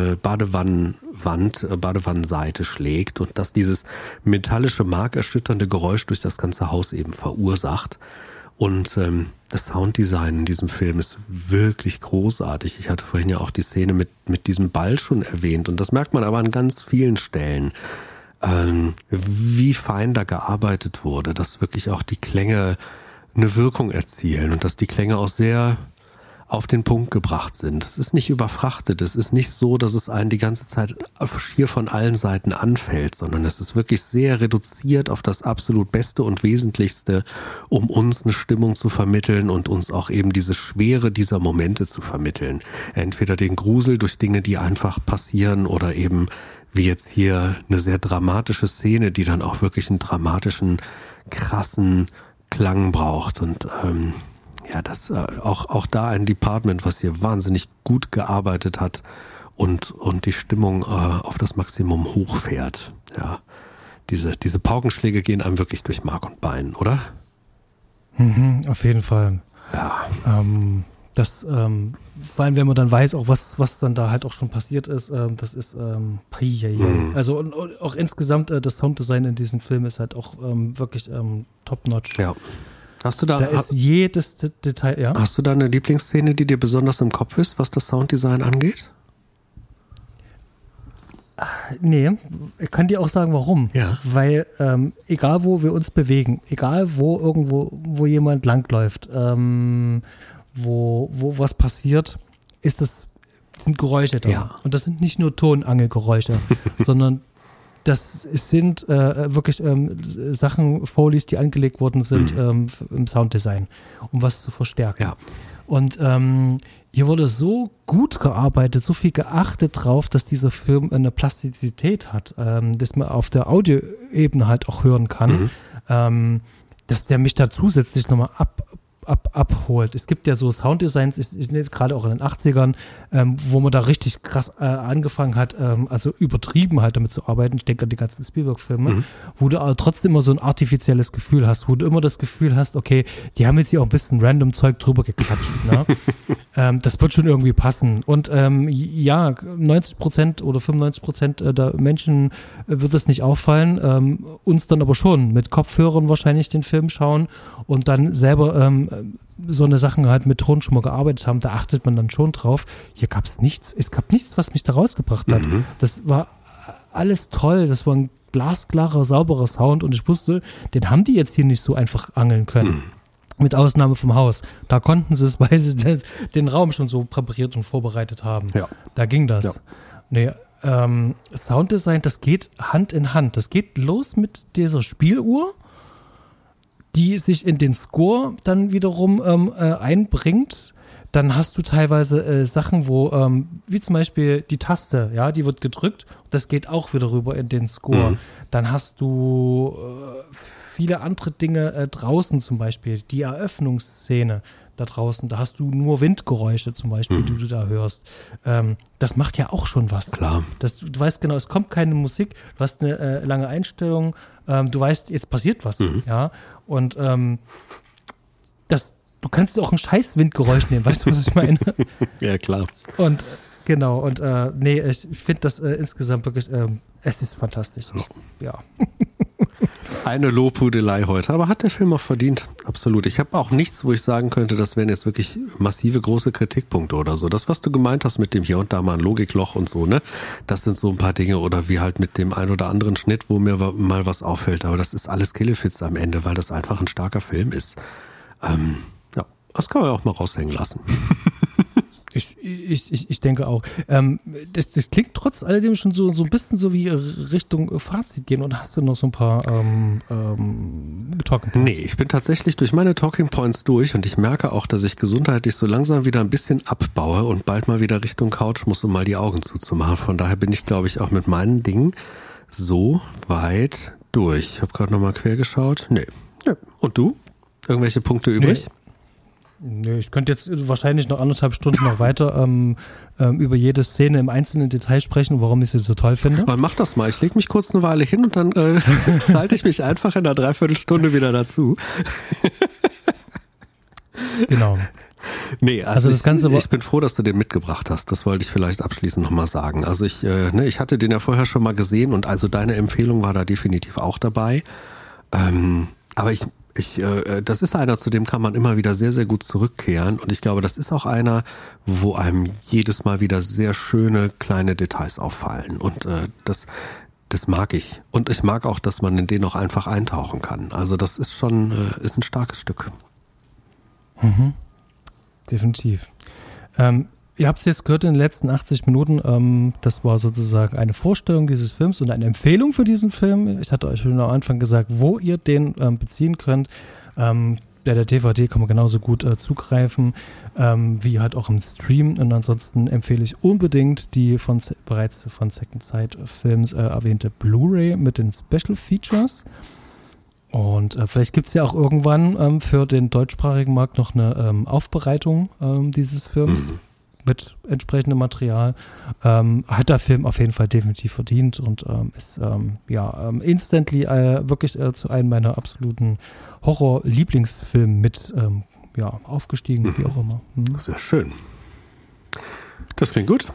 Badewannenseite schlägt und dass dieses metallische, markerschütternde Geräusch durch das ganze Haus eben verursacht. Und das Sounddesign in diesem Film ist wirklich großartig. Ich hatte vorhin ja auch die Szene mit diesem Ball schon erwähnt und das merkt man aber an ganz vielen Stellen, wie fein da gearbeitet wurde, dass wirklich auch die Klänge eine Wirkung erzielen und dass die Klänge auch sehr auf den Punkt gebracht sind. Es ist nicht überfrachtet. Es ist nicht so, dass es einen die ganze Zeit schier von allen Seiten anfällt, sondern es ist wirklich sehr reduziert auf das absolut Beste und Wesentlichste, um uns eine Stimmung zu vermitteln und uns auch eben diese Schwere dieser Momente zu vermitteln. Entweder den Grusel durch Dinge, die einfach passieren, oder eben wie jetzt hier eine sehr dramatische Szene, die dann auch wirklich einen dramatischen, krassen Klang braucht. Und ja, das auch da ein Department, was hier wahnsinnig gut gearbeitet hat und die Stimmung auf das Maximum hochfährt. Ja, diese Paukenschläge gehen einem wirklich durch Mark und Bein, oder? Auf jeden Fall. Ja. Vor allem, wenn man dann weiß, auch was dann da halt auch schon passiert ist, das ist also und auch insgesamt das Sounddesign in diesem Film ist halt auch wirklich top-notch. Ja. Hast du da ist jedes Detail, ja. Hast du da eine Lieblingsszene, die dir besonders im Kopf ist, was das Sounddesign angeht? Nee, ich kann dir auch sagen, warum. Ja. Weil egal wo wir uns bewegen, egal wo jemand langläuft, wo was passiert, sind Geräusche da. Ja. Und das sind nicht nur Tonangelgeräusche, sondern das sind wirklich Sachen, Foleys, die angelegt worden sind im Sounddesign, um was zu verstärken. Ja. Und hier wurde so gut gearbeitet, so viel geachtet drauf, dass dieser Film eine Plastizität hat, dass man auf der Audioebene halt auch hören kann, dass der mich da zusätzlich nochmal abholt. Es gibt ja so Sounddesigns, ist jetzt gerade auch in den 80ern, wo man da richtig krass angefangen hat, also übertrieben halt damit zu arbeiten. Ich denke an die ganzen Spielberg-Filme, wo du aber trotzdem immer so ein artifizielles Gefühl hast, wo du immer das Gefühl hast, okay, die haben jetzt hier auch ein bisschen random Zeug drüber geklatscht. Ne? Das wird schon irgendwie passen. Und ja, 90% oder 95% der Menschen wird es nicht auffallen, uns dann aber schon mit Kopfhörern wahrscheinlich den Film schauen und dann selber so eine Sachen halt mit Ton schon mal gearbeitet haben, da achtet man dann schon drauf. Hier gab es nichts. Es gab nichts, was mich da rausgebracht hat. Das war alles toll. Das war ein glasklarer, sauberer Sound und ich wusste, den haben die jetzt hier nicht so einfach angeln können. Mit Ausnahme vom Haus. Da konnten sie es, weil sie den Raum schon so präpariert und vorbereitet haben. Ja. Da ging das. Ja. Nee, Sounddesign, das geht Hand in Hand. Das geht los mit dieser Spieluhr, die sich in den Score dann wiederum einbringt. Dann hast du teilweise Sachen, wo, wie zum Beispiel die Taste, ja, die wird gedrückt, das geht auch wieder rüber in den Score. Dann hast du viele andere Dinge draußen zum Beispiel, die Eröffnungsszene da draußen, da hast du nur Windgeräusche zum Beispiel, die du da hörst. Das macht ja auch schon was. Klar. Du weißt genau, es kommt keine Musik, du hast eine lange Einstellung, du weißt, jetzt passiert was. Ja? Und du kannst auch ein scheiß Windgeräusch nehmen, weißt du, was ich meine? Ja, klar. Und genau, und nee, ich finde das insgesamt wirklich, es ist fantastisch. Ja. Eine Lobhudelei heute, aber hat der Film auch verdient, absolut. Ich habe auch nichts, wo ich sagen könnte, das wären jetzt wirklich massive große Kritikpunkte oder so. Das, was du gemeint hast mit dem hier und da mal ein Logikloch und so, ne, das sind so ein paar Dinge oder wie halt mit dem ein oder anderen Schnitt, wo mir mal was auffällt, aber das ist alles Killefits am Ende, weil das einfach ein starker Film ist. Ja, das kann man auch mal raushängen lassen. Ich denke auch. Das klingt trotz alledem schon so ein bisschen so wie Richtung Fazit gehen. Und hast du noch so ein paar Talking Points? Nee, ich bin tatsächlich durch meine Talking Points durch und ich merke auch, dass ich gesundheitlich so langsam wieder ein bisschen abbaue und bald mal wieder Richtung Couch muss, um mal die Augen zuzumachen. Von daher bin ich, glaube ich, auch mit meinen Dingen so weit durch. Ich habe gerade nochmal quer geschaut. Nee. Und du? Irgendwelche Punkte übrig? Nö, ich könnte jetzt wahrscheinlich noch 1,5 Stunden noch weiter über jede Szene im einzelnen Detail sprechen und warum ich sie so toll finde. Dann mach das mal. Ich lege mich kurz eine Weile hin und dann schalte ich mich einfach in einer Dreiviertelstunde wieder dazu. Genau. Nee, also das Ganze ich bin froh, dass du den mitgebracht hast. Das wollte ich vielleicht abschließend nochmal sagen. Also ich hatte den ja vorher schon mal gesehen und also deine Empfehlung war da definitiv auch dabei. Aber das ist einer, zu dem kann man immer wieder sehr, sehr gut zurückkehren. Und ich glaube, das ist auch einer, wo einem jedes Mal wieder sehr schöne kleine Details auffallen. Und das mag ich. Und ich mag auch, dass man in den auch einfach eintauchen kann. Also das ist schon ist ein starkes Stück. definitiv. Ihr habt es jetzt gehört in den letzten 80 Minuten, das war sozusagen eine Vorstellung dieses Films und eine Empfehlung für diesen Film. Ich hatte euch schon am Anfang gesagt, wo ihr den beziehen könnt. Bei der DVD kann man genauso gut zugreifen, wie halt auch im Stream. Und ansonsten empfehle ich unbedingt die bereits von Second Sight Films erwähnte Blu-ray mit den Special Features. Und vielleicht gibt es ja auch irgendwann für den deutschsprachigen Markt noch eine Aufbereitung dieses Films mit entsprechendem Material. Hat der Film auf jeden Fall definitiv verdient und ist instantly wirklich zu einem meiner absoluten Horror-Lieblingsfilmen mit aufgestiegen, wie auch immer. Sehr schön. Das klingt gut.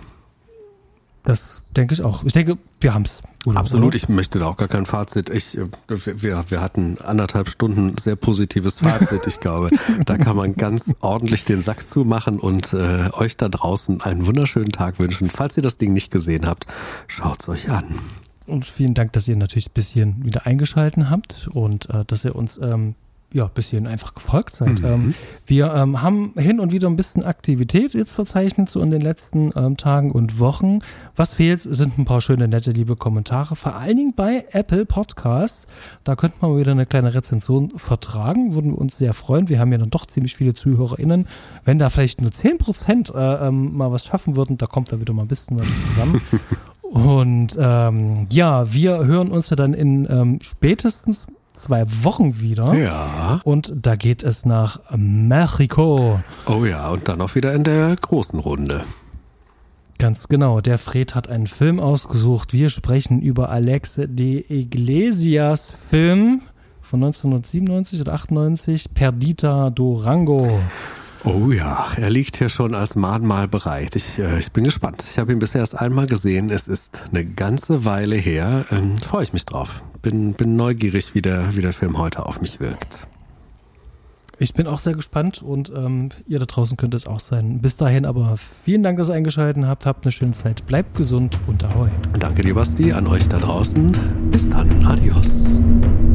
Das denke ich auch. Ich denke, wir haben es. Absolut, ich möchte da auch gar kein Fazit. Wir hatten 1,5 Stunden sehr positives Fazit. Ich glaube, da kann man ganz ordentlich den Sack zumachen und euch da draußen einen wunderschönen Tag wünschen. Falls ihr das Ding nicht gesehen habt, schaut's euch an. Und vielen Dank, dass ihr natürlich bis hierhin wieder eingeschaltet habt und dass ihr uns bis hierhin einfach gefolgt seid. Wir haben hin und wieder ein bisschen Aktivität jetzt verzeichnet, so in den letzten Tagen und Wochen. Was fehlt, sind ein paar schöne, nette, liebe Kommentare, vor allen Dingen bei Apple Podcasts. Da könnte man wieder eine kleine Rezension vertragen, würden wir uns sehr freuen. Wir haben ja dann doch ziemlich viele ZuhörerInnen. Wenn da vielleicht nur 10% mal was schaffen würden, da kommt da wieder mal ein bisschen was zusammen. Und wir hören uns ja dann in spätestens 2 Wochen wieder. Ja. Und da geht es nach Mexiko. Oh ja, und dann auch wieder in der großen Runde. Ganz genau. Der Fred hat einen Film ausgesucht. Wir sprechen über Alex de Iglesias Film von 1997 oder 98, Perdita Durango. Oh ja, er liegt hier schon als Mahnmal bereit. Ich bin gespannt. Ich habe ihn bisher erst einmal gesehen. Es ist eine ganze Weile her. Freue ich mich drauf. Bin neugierig, wie der Film heute auf mich wirkt. Ich bin auch sehr gespannt und ihr da draußen könnt es auch sein. Bis dahin aber vielen Dank, dass ihr eingeschaltet habt. Habt eine schöne Zeit. Bleibt gesund und ahoi. Danke dir, Basti. An euch da draußen. Bis dann. Adios.